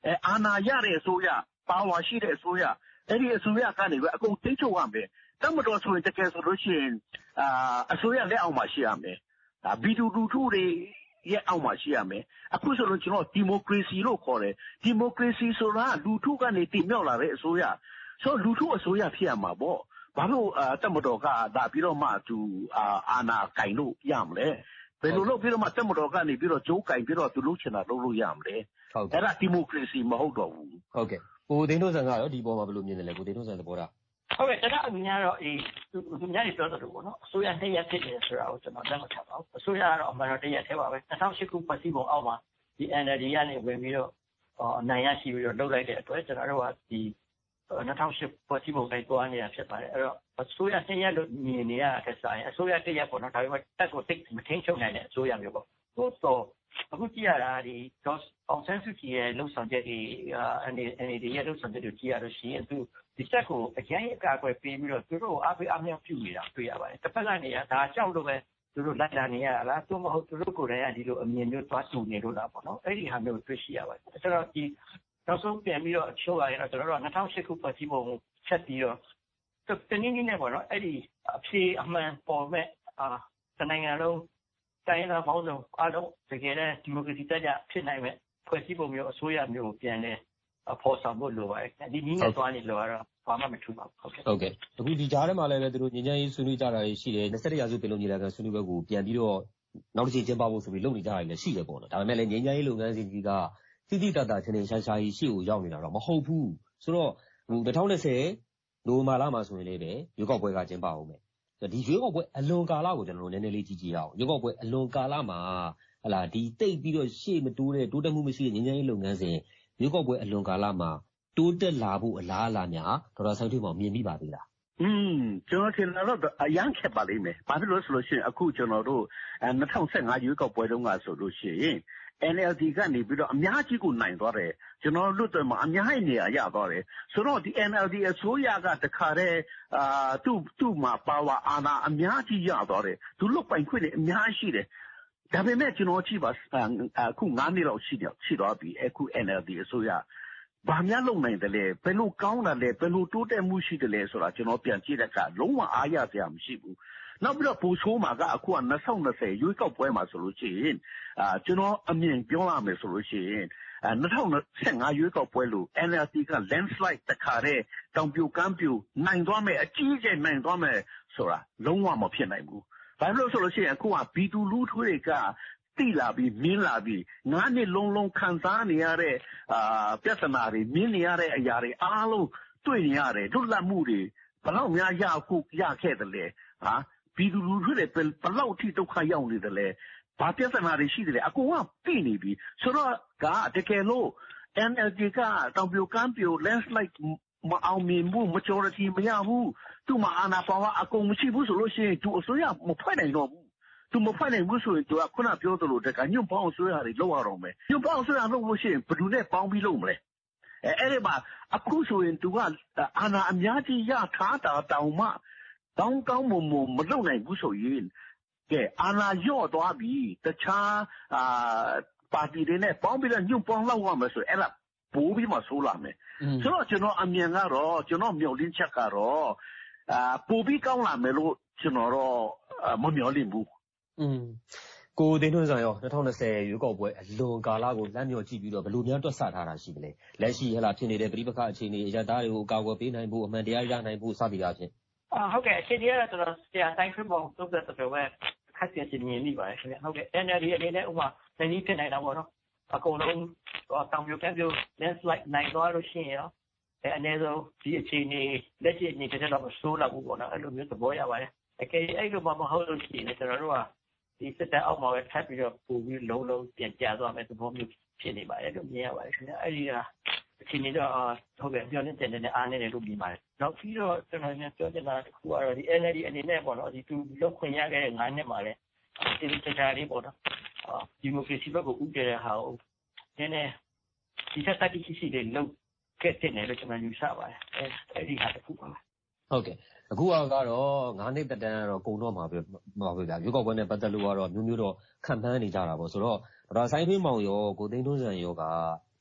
အဲအာဏာရတဲ့အစိုးရပါဝါရှိတဲ့အစိုးရအဲ့ဒီအစိုးရကနေပဲအကုန်သိချုပ်ရမယ်တမတော်ဆိုရင်တကယ်ဆိုလို့ရှိရင်အာအစိုးရလက်အောက်မှာရှိရမယ်ဒါဘီတူတူတူတွေရဲ့အောက်မှာရှိရမယ်အခုဆိုလို့ကျွန်တော်ဒီမိုကရေစီလို့ခေါ်တယ်ဒီမိုကရေစီဆိုတာလူထုကနေတည်မြောက်လာတဲ့အစိုးရဆိုလူထုအစိုးရဖြစ်ရမှာပေါ့ဘာလို့တမတော်ကဒါပြီးတော့မှသူအာဏာကင်လို့ရမလဲဘယ်လိုလုပ်ပြီးတော့မှတမတော်ကနေပြီးတော့ကြိုးကင်ပြီးတော့သူလုပ်ချင်တာလုပ်လို့ရမလဲအဲ့ဒါဒီမိုကရေစီမဟုတ်တော့ဘူးဟုတ်ကဲ့ကိုသိန်းထွန်းဆန်ကတော့ဒီပေါ်မှာဘယ်လိုမြင်တယ်လဲကိုသိန်းထွန်းဆန်သဘောထားဟုတ်ကဲ့ကျွန်တော်အမြင်ကတော့အေးသူများတွေပြောတယ်လို့ပေါ့နော်အစိုးရတစ်ရက်ဖြစ်တယ်ဆိုတာကိုကျွန်တော်လက်မခံပါဘူးအစိုးရကတော့အမှန်တော့တစ်ရက်ထဲပါပဲ၂၀၀၈ခုဖွဲ့စည်းပုံအောက်မှာဒီ N L D ကနေဝင်ပြီးတော့အနိုင်ရရှိပြီးတော့လုပ်လိုက်တဲ့အတွက်ကျွန်တော်တို့ကဒီ၂၀၀၈ဖွဲ့စည်းပုံတိုင်းတွားနေတာဖြစ်ပါတယ်အဲ့တော့အစိုးရတစ်ရက်လို့မြင်နေရတဲ့ဆိုင်အစိုးရတစ်ရက်ပေါ့နော်ဒါပေမဲ့တက်ကိုတိတ်မထင်းချုပ်နိုင်တဲ့အစိုးရမျိုးပေါ့သို့တော့အခုကြည့်ရတာဒီအောင်ဆန်းစုကြည်ရဲ့လှုပ်ဆောင်ချက်တွေအန်ဒီဒီရဲ့လှုပ်ဆောင်ချက်တွေကြည့်ရလို့ရှိရင်သူဒီချက်ကိုအရင်အကာအကွယ်ပေးပြီးတော့သူတို့အားပေးအားမြောက်ပြုနေတာတွေ့ရပါတယ်တစ်ဖက်ကနေကဒါကြောက်လို့ပဲသူတို့လက်လာနေရတာလားသူမဟုတ်သူတို့ကိုယ်တိုင်ကဒီလိုအမြင်မျိုးသွားတူနေလို့လားပေါ့နော်အဲ့ဒီဟာမျိုးတွေ့ရှိရပါတယ်ဆိုတော့ဒီနောက်ဆုံးပြန်ပြီးတော့အချို့ကရတော့ကျွန်တော်တို့က၂၀၀၈ခုဖွဲ့စည်းပုံချက်ပြီးတော့တနည်းနည်းနဲ့ပေါ့နော်အဲ့ဒီအဖြေအမှန်ပေါ်မဲ့အာတနိုင်ငံလုံးတိုင်းသားပေါင်းစုံအားလုံးတကယ်နဲ့ဒီမိုကရေစီတက်ကြဖြစ်နိုင်မဲ့ဖွဲ့စည်းပုံမျိုးအစိုးရမျိုးကိုပြန်လဲဖော်ဆောင်ဖို့လိုပါတယ်ဒီနည်းနဲ့သွားနေလို့ကတော့ဘာမှမထူပါဘူးဟုတ်ကဲ့ဟုတ်ကဲ့အခုဒီကြားထဲမှာလည်းပဲသူတို့ငြိမ်းချမ်းရေးဆွေးနွေးကြတာရှိတယ်၂၁ရာစုပင်လုံညီလာခံဆွေးနွေးပွဲကိုပြန်ပြီးတော့နောက်တစ်ချိန်ကျင်းပဖို့ဆိုပြီးလုပ်နေကြတာလည်းရှိတယ်ပေါ့နော်ဒါပေမဲ့လည်းငြိမ်းချမ်းရေးလုပ်ငန်းစဉ်ကြီးကတိတိတတ်တာချင်းချင်းရှားရှားကြီးရှေ့ကိုရောက်နေတာတော့မဟုတ်ဘူးဆိုတော့ဟို၂၀၂၀နိုဝင်ဘာလမှာဆိုရင်လည်းပဲရွေးကောက်ပွဲကကျင်းပအောင်မယ်ဒီရွေးကောက်ပွဲအလွန်ကာလကိုကျွန်တော်တို့နည်းနည်းလေးကြည့်ကြည့်အောင်ရွေးကောက်ပွဲအလွန်ကာလမှာဟလာဒီတိတ်ပြီးတော့ရှေ့မတိုးတဲ့တိုးတက်မှုမရှိတဲ့ငြိမ်းချမ်းရေးလုပ်ငန်းစဉ်ရွေးကောက်ပွဲအလွန်ကာလမှာတိုးတက်လာဖို့အလားအလာများဒေါက်တာဆိုင်ထွေးမောင်မြင်မိပါသေးလားอืมကျွန်တော်ထင်တာတော့အရန်ခက်ပါလိမ့်မယ်ဘာဖြစ်လို့ဆိုလို့ရှိရင်အခုကျွန်တော်တို့၂၀၁၅ရွေးကောက်ပွဲတုန်းကဆိုလို့ရှိရင် N L D ကနေပြီးတော့အများကြီးကိုနိုင်သွားတယ်ကျွန်တော်လွတ်တယ်မှာအများကြီးနေရာရသွားတယ်ဆိုတော့ဒီ N L D အစိုးရကတခါတည်းအာသူ့သူ့မှာပါဝါအာဏာအများကြီးရသွားတယ်သူလွတ်ပိုင်ခွင့်တွေအများကြီးရှိတယ်ဒါပေမဲ့ကျွန်တော်ကြည့်ပါအခု၅နှစ်လောက်ရှိတယ်ရှိသွားပြီအခု N L D အစိုးရဘာများလုပ်နိုင်တယ်လဲဘယ်လိုကောင်းတာလဲဘယ်လိုတိုးတက်မှုရှိတယ်လဲဆိုတာကျွန်တော်ပြန်ကြည့်တဲ့အခါလုံးဝအားရစရာမရှိဘူးနောက်ပြီးတော့ပူဆိုးမှာကအခုက၂၀၂၀ရွေးကောက်ပွဲမှာဆိုလို့ရှိရင်အာကျွန်တော်အမြင်ပြောရမယ်ဆိုလို့ရှိရင်၂၀၁၅ရွေးကောက်ပွဲလို့ N L D က landslide တခါတည်းတောင်ပြိုကမ်းပြိုနိုင်သွားမယ်အကြီးကျယ်နိုင်သွားမယ်ဆိုတာလုံးဝမဖြစ်နိုင်ဘူးဘာလို့ဆိုလို့ရှိရင်အခုကဘီတူလူထွေးတွေကတိလာပြီးမြင်းလာပြီးငါးနှစ်လုံးလုံးခံစားနေရတဲ့အာပြဿနာတွေမြင်းနေရတဲ့အရာတွေအားလုံးတွေ့နေရတယ်လွတ်လပ်မှုတွေဘယ်တော့များရခုရခဲ့တယ်လဲဟာဘီသူလူတွေဘယ်လောက်ထိဒုက္ခရောက်နေတယ်လဲဘာပြဿနာတွေရှိတယ်လဲအကုန်ကသိနေပြီဆိုတော့ကတကယ်လို့ N L D ကတောင်ပြိုကမ်းပြို landslide မအောင်မြင်ဘူး majority မရဘူးသူ့မှာအာဏာပါဝါအကုန်မရှိဘူးဆိုလို့ရှိရင်သူအစိုးရမဖွဲ့နိုင်တော့ဘူးသူမဖွဲ့နိုင်ဘူးဆိုရင်သူကခုနပြောသလိုတကညွန့်ပေါင်းအစိုးရတွေလောက်ရတော့မယ်ညွန့်ပေါင်းအစိုးရလုပ်လို့ရှိရင်ဘယ်သူနဲ့ပေါင်းပြီးလုပ်မလဲအဲအဲ့ဒီမှာအခုဆိုရင်သူကအာဏာအများကြီးရထားတာတောင်မှတောင်းကောင်းမမမလုပ်နိုင်ဘူးဆိုရင်ကဲအာဏာရော့သွားပြီတခြားအာပါတီတွေနဲ့ပေါင်းပြီးတော့ညွန့်ပေါင်းလောက်ရမယ်ဆိုအဲ့ဒါပိုးပြီးမှဆိုးလာမယ်ဆိုတော့ကျွန်တော်အမြင်ကတော့ကျွန်တော်မျှော်လင့်ချက်ကတော့အာပိုးပြီးကောင်းလာမယ်လို့ကျွန်တော်တော့မမျှော်လင့်ဘူးอืมကိုသိန်းထွန်းဆန်ရော၂၀၂၀ရွေးကောက်ပွဲအလွန်ကာလကိုလမ်းမြော်ကြည့်ပြီးတော့ဘယ်လိုများတွက်ဆထားတာရှိမလဲလက်ရှိဟလာဖြစ်နေတဲ့ပြည်ပခအခြေအနေအရသားတွေကိုကာကွယ်ပေးနိုင်ဖို့အမှန်တရားရနိုင်ဖို့စသည်အားဖြင့်အာဟုတ်ကဲ့အခြေအနေကတော့ကျွန်တော်ဆရာတိုင်းဖြစ်ပုံသုံးသက်တော်ပဲခက်ပြန်စီမြင်မိပါတယ်ခင်ဗျဟုတ်ကဲ့ N L D အနေနဲ့ဥပမာတနည်းဖြစ်နိုင်တာပေါ့နော်အကုန်လုံးတောင်ပြိုကမ်းပြို landslide နိုင်သွားလို့ရှိရင်ရောအဲအနေဆုံးဒီအခြေအနေလက်ရှိအနေနဲ့တော့မဆိုးလောက်ဘူးပေါ့နော်အဲ့လိုမျိုးသဘောရပါတယ်အကယ်အဲ့လိုမှမဟုတ်လို့ရှိရင်ကျွန်တော်တို့ကဒီစစ်တပ်အောက်မှာပဲထပ်ပြီးတော့ပို့ပြီးလုံးလုံးပြန်ကျသွားမယ်သဘောမျိုးဖြစ်နေပါတယ်လို့မြင်ရပါတယ်ခင်ဗျအဲ့ဒီကအချိန်ကြီးတော့ဟုတ်ကဲ့ပြောနေတဲ့တဲ့အားနဲ့လို့မြင်ပါတယ်နောက်ပြီးတော့ကျွန်တော်ပြောချင်တာတစ်ခုကတော့ဒီ N L D အနေနဲ့ပေါ့နော်ဒီသူလောက်ခွင့်ရခဲ့တဲ့ငါးနှစ်မှာလဲဒီစစ်တပ်လေးပေါ့နော်ဒီမိုကရေစီဘက်ကိုဥတည်တဲ့ဟာကိုနည်းနည်းဒီစက်တတိရှိတွေလောက်ခဲ့တဲ့နယ်လို့ကျွန်တော်ယူဆပါတယ်အဲအဲ့ဒီဟာတစ်ခုပါဟုတ်ကဲ့အခုကတော့ငါးနှစ်တက်တန်းကတော့ကုံတော့မှာပဲမှာပဲဗျာရွေးကောက်ပွဲနဲ့ပတ်သက်လို့ကတော့မျိုးမျိုးတော့ခံမှန်းနေကြတာပေါ့ဆိုတော့ဒေါက်တာဆိုင်ထွေးမောင်ရောကိုသိန်းထွန်းဆန်ရောက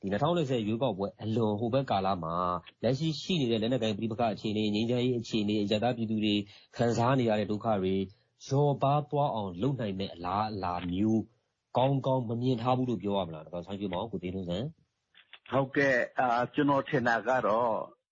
ဒီ၂၀၂၀ရွေးကောက်ပွဲအလွန်ဟိုဘက်ကာလမှာလက်ရှိရှိနေတဲ့လက်နက်ကိုင်ပဋိပက္ခအခြေအနေငြိမ်းချမ်းရေးအခြေအနေအကြမ်းပြည်သူတွေခံစားနေရတဲ့ဒုက္ခတွေရောပါသွားအောင်လုပ်နိုင်တဲ့အလားအလာမျိုးကောင်းကောင်းမမြင်ထားဘူးလို့ပြောရမလားတော့ဆိုင်ပြမောင်ကိုတင်းထွန်းစံဟုတ်ကဲ့အာကျွန်တော်ထင်တာကတော့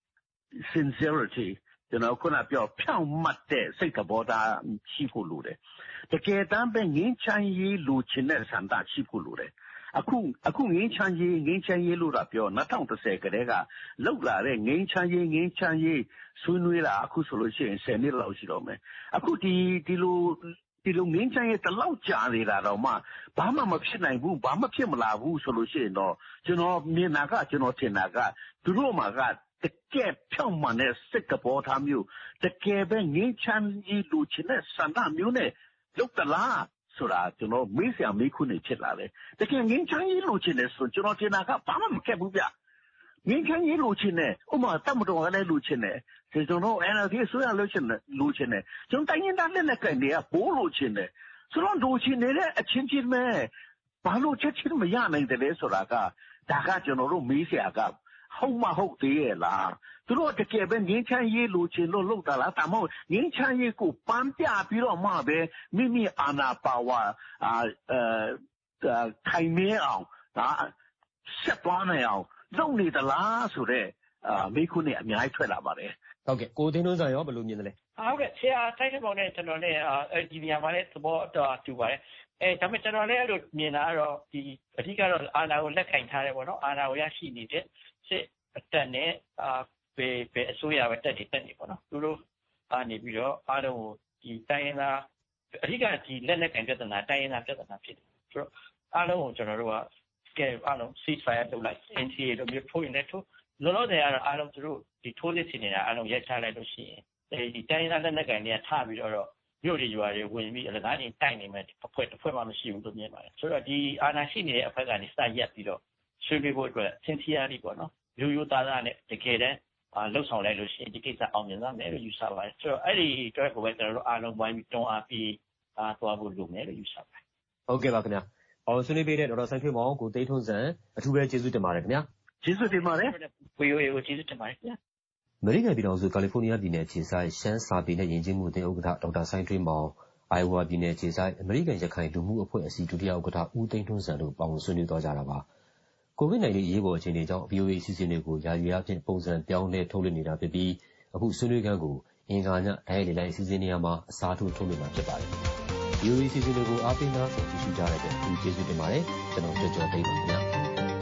sincerity ကျွန်တော်ခုနပြောဖြောင့်မတ်တဲ့စိတ်သဘောထားရှိဖို့လိုတယ်တကယ်တမ်းပဲငင်းချမ်းရေးလိုချင်တဲ့ဆန္ဒရှိဖို့လိုတယ်အခုအခုငင်းချမ်းရေးငင်းချမ်းရေးလို့တာပြော၂၀၁၀ကတည်းကလောက်လာတဲ့ငင်းချမ်းရေးငင်းချမ်းရေးဆွေးနွေးတာအခုဆိုလို့ရှိရင်ဆယ်နှစ်လောက်ရှိတော့မယ်အခုဒီဒီလိုဒီလိုငင်းချမ်းရေးတလောက်ကြာနေတာတော့မှဘာမှမဖြစ်နိုင်ဘူးဘာမှဖြစ်မလာဘူးဆိုလို့ရှိရင်တော့ကျွန်တော်မြင်တာကကျွန်တော်ထင်တာကသူတို့မှာကတကယ်ဖြောင့်မှန်တဲ့စိတ်ကပေါ်ထားမျိုးတကယ်ပဲငင်းချမ်းရေးလိုချင်တဲ့ဆန္ဒမျိုးနဲ့လုပ်တလားဆိုတာကျွန်တော်မေးစရာမေးခွန်းတွေဖြစ်လာတယ်တကယ်ငင်းချမ်းရေးလိုချင်တယ်ဆိုကျွန်တော်ထင်တာကဘာမှမခက်ဘူးဗျငင်းချမ်းရေးလိုချင်တယ်ဥပမာတမတော်ကလည်းလိုချင်တယ်ကျွန်တော် N L D ဆိုရလိုချင်တယ်လိုချင်တယ်ကျွန်တော်တိုင်းရင်းသားလက်နက်ကိုင်တွေကဘိုးလိုချင်တယ်ဆိုတော့လိုချင်နေတဲ့အချင်းချင်းပဲဘာလို့ချက်ချင်းမရနိုင်တယ်လဲဆိုတာကဒါကကျွန်တော်တို့မေးစရာကဟုတ်မဟုတ်သေးရဲ့လားသူတို့တကယ်ပဲငင်းချမ်းရေးလိုချင်လို့လုပ်တာလားဒါမှမဟုတ်ငင်းချမ်းရေးကိုပန်းပြပြီးတော့မှပဲမိမိအာဏာပါဝါအာအဲခိုင်မြဲအောင်ဒါဆက်သွားနိုင်အောင်လုပ်နေသလားဆိုတော့အာမိခွန်းနဲ့အများကြီးထွက်လာပါတယ်ဟုတ်ကဲ့ကိုတင်းထွန်းစံရောဘယ်လိုမြင်သလဲဟုတ်ကဲ့ဆရာတိုင်းတဲ့ပုံနဲ့ကျွန်တော်လည်းအဲဒီနေရာမှာလည်းသဘောတော့တူပါတယ်အဲဒါပေမဲ့ကျွန်တော်လည်းအဲ့လိုမြင်တာကတော့ဒီအဓိကတော့အာဏာကိုလက်ကင်ထားတယ်ပေါ့နော်အာဏာကိုရရှိနေတဲ့စစ်အတက်နဲ့အာပဲပဲအစိုးရပဲတက်နေတက်နေပေါ့နော်သူတို့အာနေပြီးတော့အားလုံးကိုဒီတိုင်းရင်းသားအဓိကဒီလက်လက်ကင်ပြဿနာတိုင်းရင်းသားပြဿနာဖြစ်တယ်ဆိုတော့အားလုံးကိုကျွန်တော်တို့ကကဲအားလုံး ceasefire လုပ်လိုက် N C A တို့မျိုးထိုးရင်လည်းထိုးလောလောဆယ်ကတော့အားလုံးသူတို့ဒီထိုးစစ်ဆင်နေတာအားလုံးရက်ချလိုက်လို့ရှိရင်အဲဒီတိုင်းရင်းသားလက်နက်ကင်တွေကထပြီးတော့မြို့တွေရွာတွေဝင်ပြီးအလကားကြီးတိုက်နေမယ်အဖွဲ့တစ်ဖွဲ့မှမရှိဘူးလို့မြင်ပါတယ်ဆိုတော့ဒီအာဏာရှိနေတဲ့အဖက်ကနေစရက်ပြီးတော့ဆွေးနွေးဖို့အတွက် sincerely ပေါ့နော်ရိုးရိုးသားသားနဲ့တကယ်တမ်းလှုပ်ဆောင်လိုက်လို့ရှိရင်ဒီကိစ္စအောင်မြင်သွားမယ်လို့ယူဆပါတယ်ဆိုတော့အဲ့ဒီအတွက်ကိုပဲကျွန်တော်တို့အားလုံးဝိုင်းပြီးတွန်းအားပြီးအားသွားဖို့လုပ်မယ်လို့ယူဆပါတယ်ဟုတ်ကဲ့ပါခင်ဗျာအောင်ဆွေးနွေးပေးတဲ့ဒေါက်တာဆိုင်ထွေးမောင်ကိုသိန်းထွန်းစံအထူးပဲကျေးဇူးတင်ပါတယ်ခင်ဗျာကျေးဇူးတင်ပါတယ်ကိုရိုးရိုးကျေးဇူးတင်ပါတယ်ခင်ဗျာအမေရိကန်ပြည်ထောင်စုကယ်လီဖိုးနီးယားပြည်နယ်ခြေဆိုင်ရှမ်းစာပေနဲ့ယဉ်ကျေးမှုအသင်းဥက္ကဋ္ဌဒေါက်တာဆိုင်ထွေးမောင်အိုင်ဝါပြည်နယ်ခြေဆိုင်အမေရိကန်ရခိုင်လူမှုအဖွဲ့အစည်းဒုတိယဥက္ကဋ္ဌဦးသိန်းထွန်းစံတို့ပါဝင်ဆွေးနွေးသွားကြတာပါကိုဗစ် -19 ရေးပေါ်အခြေအနေကြောင့် V O A အစီအစဉ်တွေကိုယာယီအားဖြင့်ပုံစံပြောင်းလဲထုတ်လွှင့်နေတာဖြစ်ပြီးအခုဆွေးနွေးခန်းကိုအင်္ဂါညတိုင်းလေတိုင်းအစီအစဉ်နေရာမှာအစားထိုးထုတ်လွှင့်မှာဖြစ်ပါတယ်။ V O A အစီအစဉ်တွေကိုအားပေးနာဆင်ကြည့်ရှုကြတဲ့အတွက်ကျေးဇူးတင်ပါတယ်။ကျွန်တော်ကြော်ကြော်သိမ်းပါခင်ဗျာ။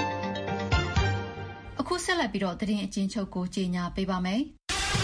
အခုဆက်လက်ပြီးတော့သတင်းအကျဉ်းချုပ်ကိုကြေညာပေးပါမယ်။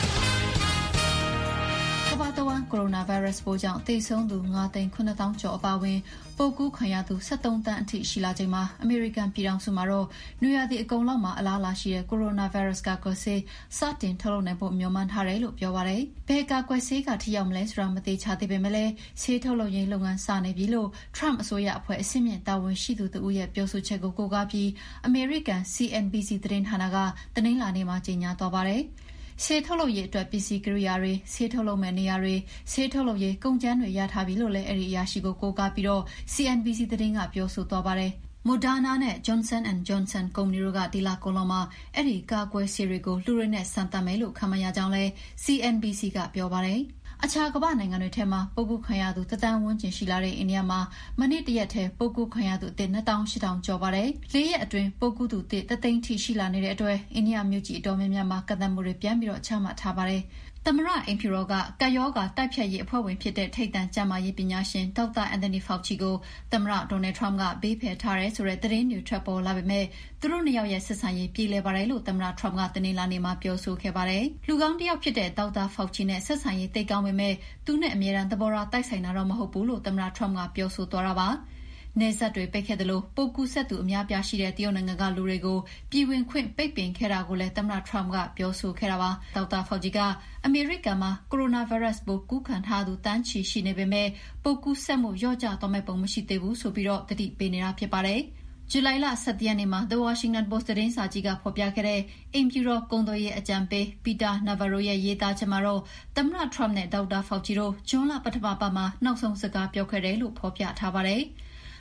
ကမ္ဘာတဝန်းကိုရိုနာဗိုင်းရပ်စ်ပိုးကြောင့်သေဆုံးသူ၅သိန်းခုနှစ်သောင်းကျော်အပါအဝင်ပိုးကူးခံရသူ၁၃သန်းအထိရှိလာချိန်မှာအမေရိကန်ပြည်ထောင်စုမှာတော့နွေရာသီအကုန်လောက်မှာအလားအလာရှိတဲ့ကိုရိုနာဗိုင်းရပ်စ်ကာကွယ်ဆေးစတင်ထုတ်လုပ်နိုင်ဖို့မျှော်မှန်းထားတယ်လို့ပြောပါတယ်။ဘယ်ကာကွယ်ဆေးကထိရောက်မလဲဆိုတာမသိချသေးပေမဲ့လည်းဆေးထုတ်လုပ်ရေးလုပ်ငန်းစနေပြီလို့ Trump အစိုးရအဖွဲ့အစည်းမြင့်တာဝန်ရှိသူတို့ရဲ့ပြောဆိုချက်ကိုကိုးကားပြီးအမေရိကန် C N B C သတင်းဌာနကတနင်္လာနေ့မှာကြေညာသွားပါတယ်။ဆေးထုတ်လုပ်ရေးအတွက်ပစ္စည်းကိရိယာတွေဆေးထုတ်လုပ်မဲ့နေရာတွေဆေးထုတ်လုပ်ရေးကုန်ကျန်းတွေရထားပြီလို့လည်းအဲ့ဒီအရာရှိကိုကိုးကားပြီးတော့ C N B C သတင်းကပြောဆိုသွားပါတယ်။ Moderna နဲ့ Johnson and Johnson ကုမ္ပဏီတို့ကဒီလကုန်လောက်မှာအဲ့ဒီကာကွယ်ဆေးတွေကိုလူတွေနဲ့စမ်းသပ်မယ်လို့ခန့်မှန်းရကြောင်းလည်း C N B C ကပြောပါတယ်။အခြားကမ္ဘာနိုင်ငံတွေထဲမှာပုဂ္ဂိုလ်ခံရသူတသန်းဝန်းကျင်ရှိလာတဲ့အိန္ဒိယမှာမနေ့တရက်ထဲပုဂ္ဂိုလ်ခံရသူအသစ်နှစ်သောင်းရှစ်ထောင်ကျော်ပါတယ်။လေးရက်အတွင်းပုဂ္ဂိုလ်သူအသစ်တသိန်းထိရှိလာနေတဲ့အတွက်အိန္ဒိယမြို့ကြီးအတော်များများမှာကန့်သတ်မှုတွေပြန်ပြီးတော့ချမှတ်ထားပါတယ်။သမ္မတအိမ်ဖြူတော်ကကပ်ရောဂါတိုက်ဖျက်ရေးအဖွဲ့ဝင်ဖြစ်တဲ့ထိပ်တန်းကျန်းမာရေးပညာရှင်ဒေါက်တာအန်သိုနီဖောက်ချီကိုသမ္မတဒေါ်နယ်ထရမ့်ကဘေးဖယ်ထားတယ်ဆိုတဲ့သတင်းတွေထွက်ပေါ်လာပေမဲ့သူတို့နှစ်ယောက်ရဲ့ဆက်ဆံရေးပြေလည်ပါတယ်လို့သမ္မတထရမ့်ကတနင်္လာနေ့မှာပြောဆိုခဲ့ပါတယ်။လူကောင်းတစ်ယောက်ဖြစ်တဲ့ဒေါက်တာဖောက်ချီနဲ့ဆက်ဆံရေးသိကောင်းပေမဲ့သူနဲ့အမြဲတမ်းသဘောထားတိုက်ဆိုင်တာတော့မဟုတ်ဘူးလို့သမ္မတထရမ့်ကပြောဆိုသွားတာပါ။နေဆက်တွေပိတ်ခဲ့တယ်လို့ပိုကူဆက်သူအများပြားရှိတဲ့တရုတ်နိုင်ငံကလူတွေကိုပြည်ဝင်ခွင့်ပိတ်ပင်ခဲ့တာကိုလည်းသမ္မတထရမ့်ကပြောဆိုခဲ့တာပါဒေါက်တာဖောက်ဂျီကအမေရိကန်မှာကိုရိုနာဗိုင်းရပ်စ်ပိုးကူးခံထားသူတန်းချီရှိနေပေမဲ့ပိုကူဆက်မှုလျော့ကျသွားမဲ့ပုံမရှိသေးဘူးဆိုပြီးတော့တတိပေးနေတာဖြစ်ပါတယ်ဇူလိုင်လ၁၇ရက်နေ့မှာ The Washington Post သတင်းစာကြီးကဖော်ပြခဲ့တဲ့အိမ်ဖြူတော်ကုန်သွယ်ရေးအကြံပေးပီတာနာဗာရိုရဲ့ရေးသားချက်မှာတော့သမ္မတထရမ့်နဲ့ဒေါက်တာဖောက်ချီတို့ဂျွန်လပထမပတ်မှာနောက်ဆုံးစကားပြောခဲ့တယ်လို့ဖော်ပြထားပါတယ်။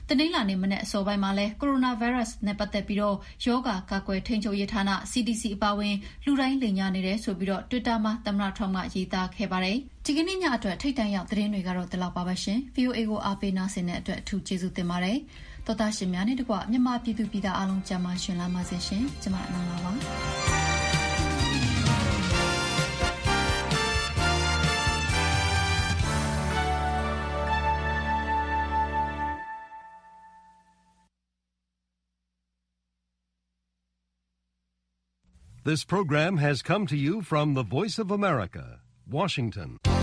တနင်္လာနေ့မနေ့အစောပိုင်းမှာလည်းကိုရိုနာဗိုင်းရပ်စ်နဲ့ပတ်သက်ပြီးတော့ယောဂကာကွယ်ထိန်းချုပ်ရေးဌာန C D C အပါအဝင်လူတိုင်းလိမ်ညာနေတယ်ဆိုပြီးတော့ Twitter မှာသမ္မတ Trump ကရေးသားခဲ့ပါတယ်။ဒီကနေ့ညအတွက်ထိတ်တန့်ရောက်သတင်းတွေကတော့ဒီလောက်ပါပဲရှင်။ V O A ကိုအားပေးနာဆင်တဲ့အတွက်အထူးကျေးဇူးတင်ပါတယ်။သောသားရှင်များနဲ့တကွမြန်မာပြည်သူပြည်သားအားလုံးကျန်းမာရှင်လန်းပါစေရှင်။ကျွန်မအနန္ဒာပါ။ This program has come to you from the Voice of America, Washington.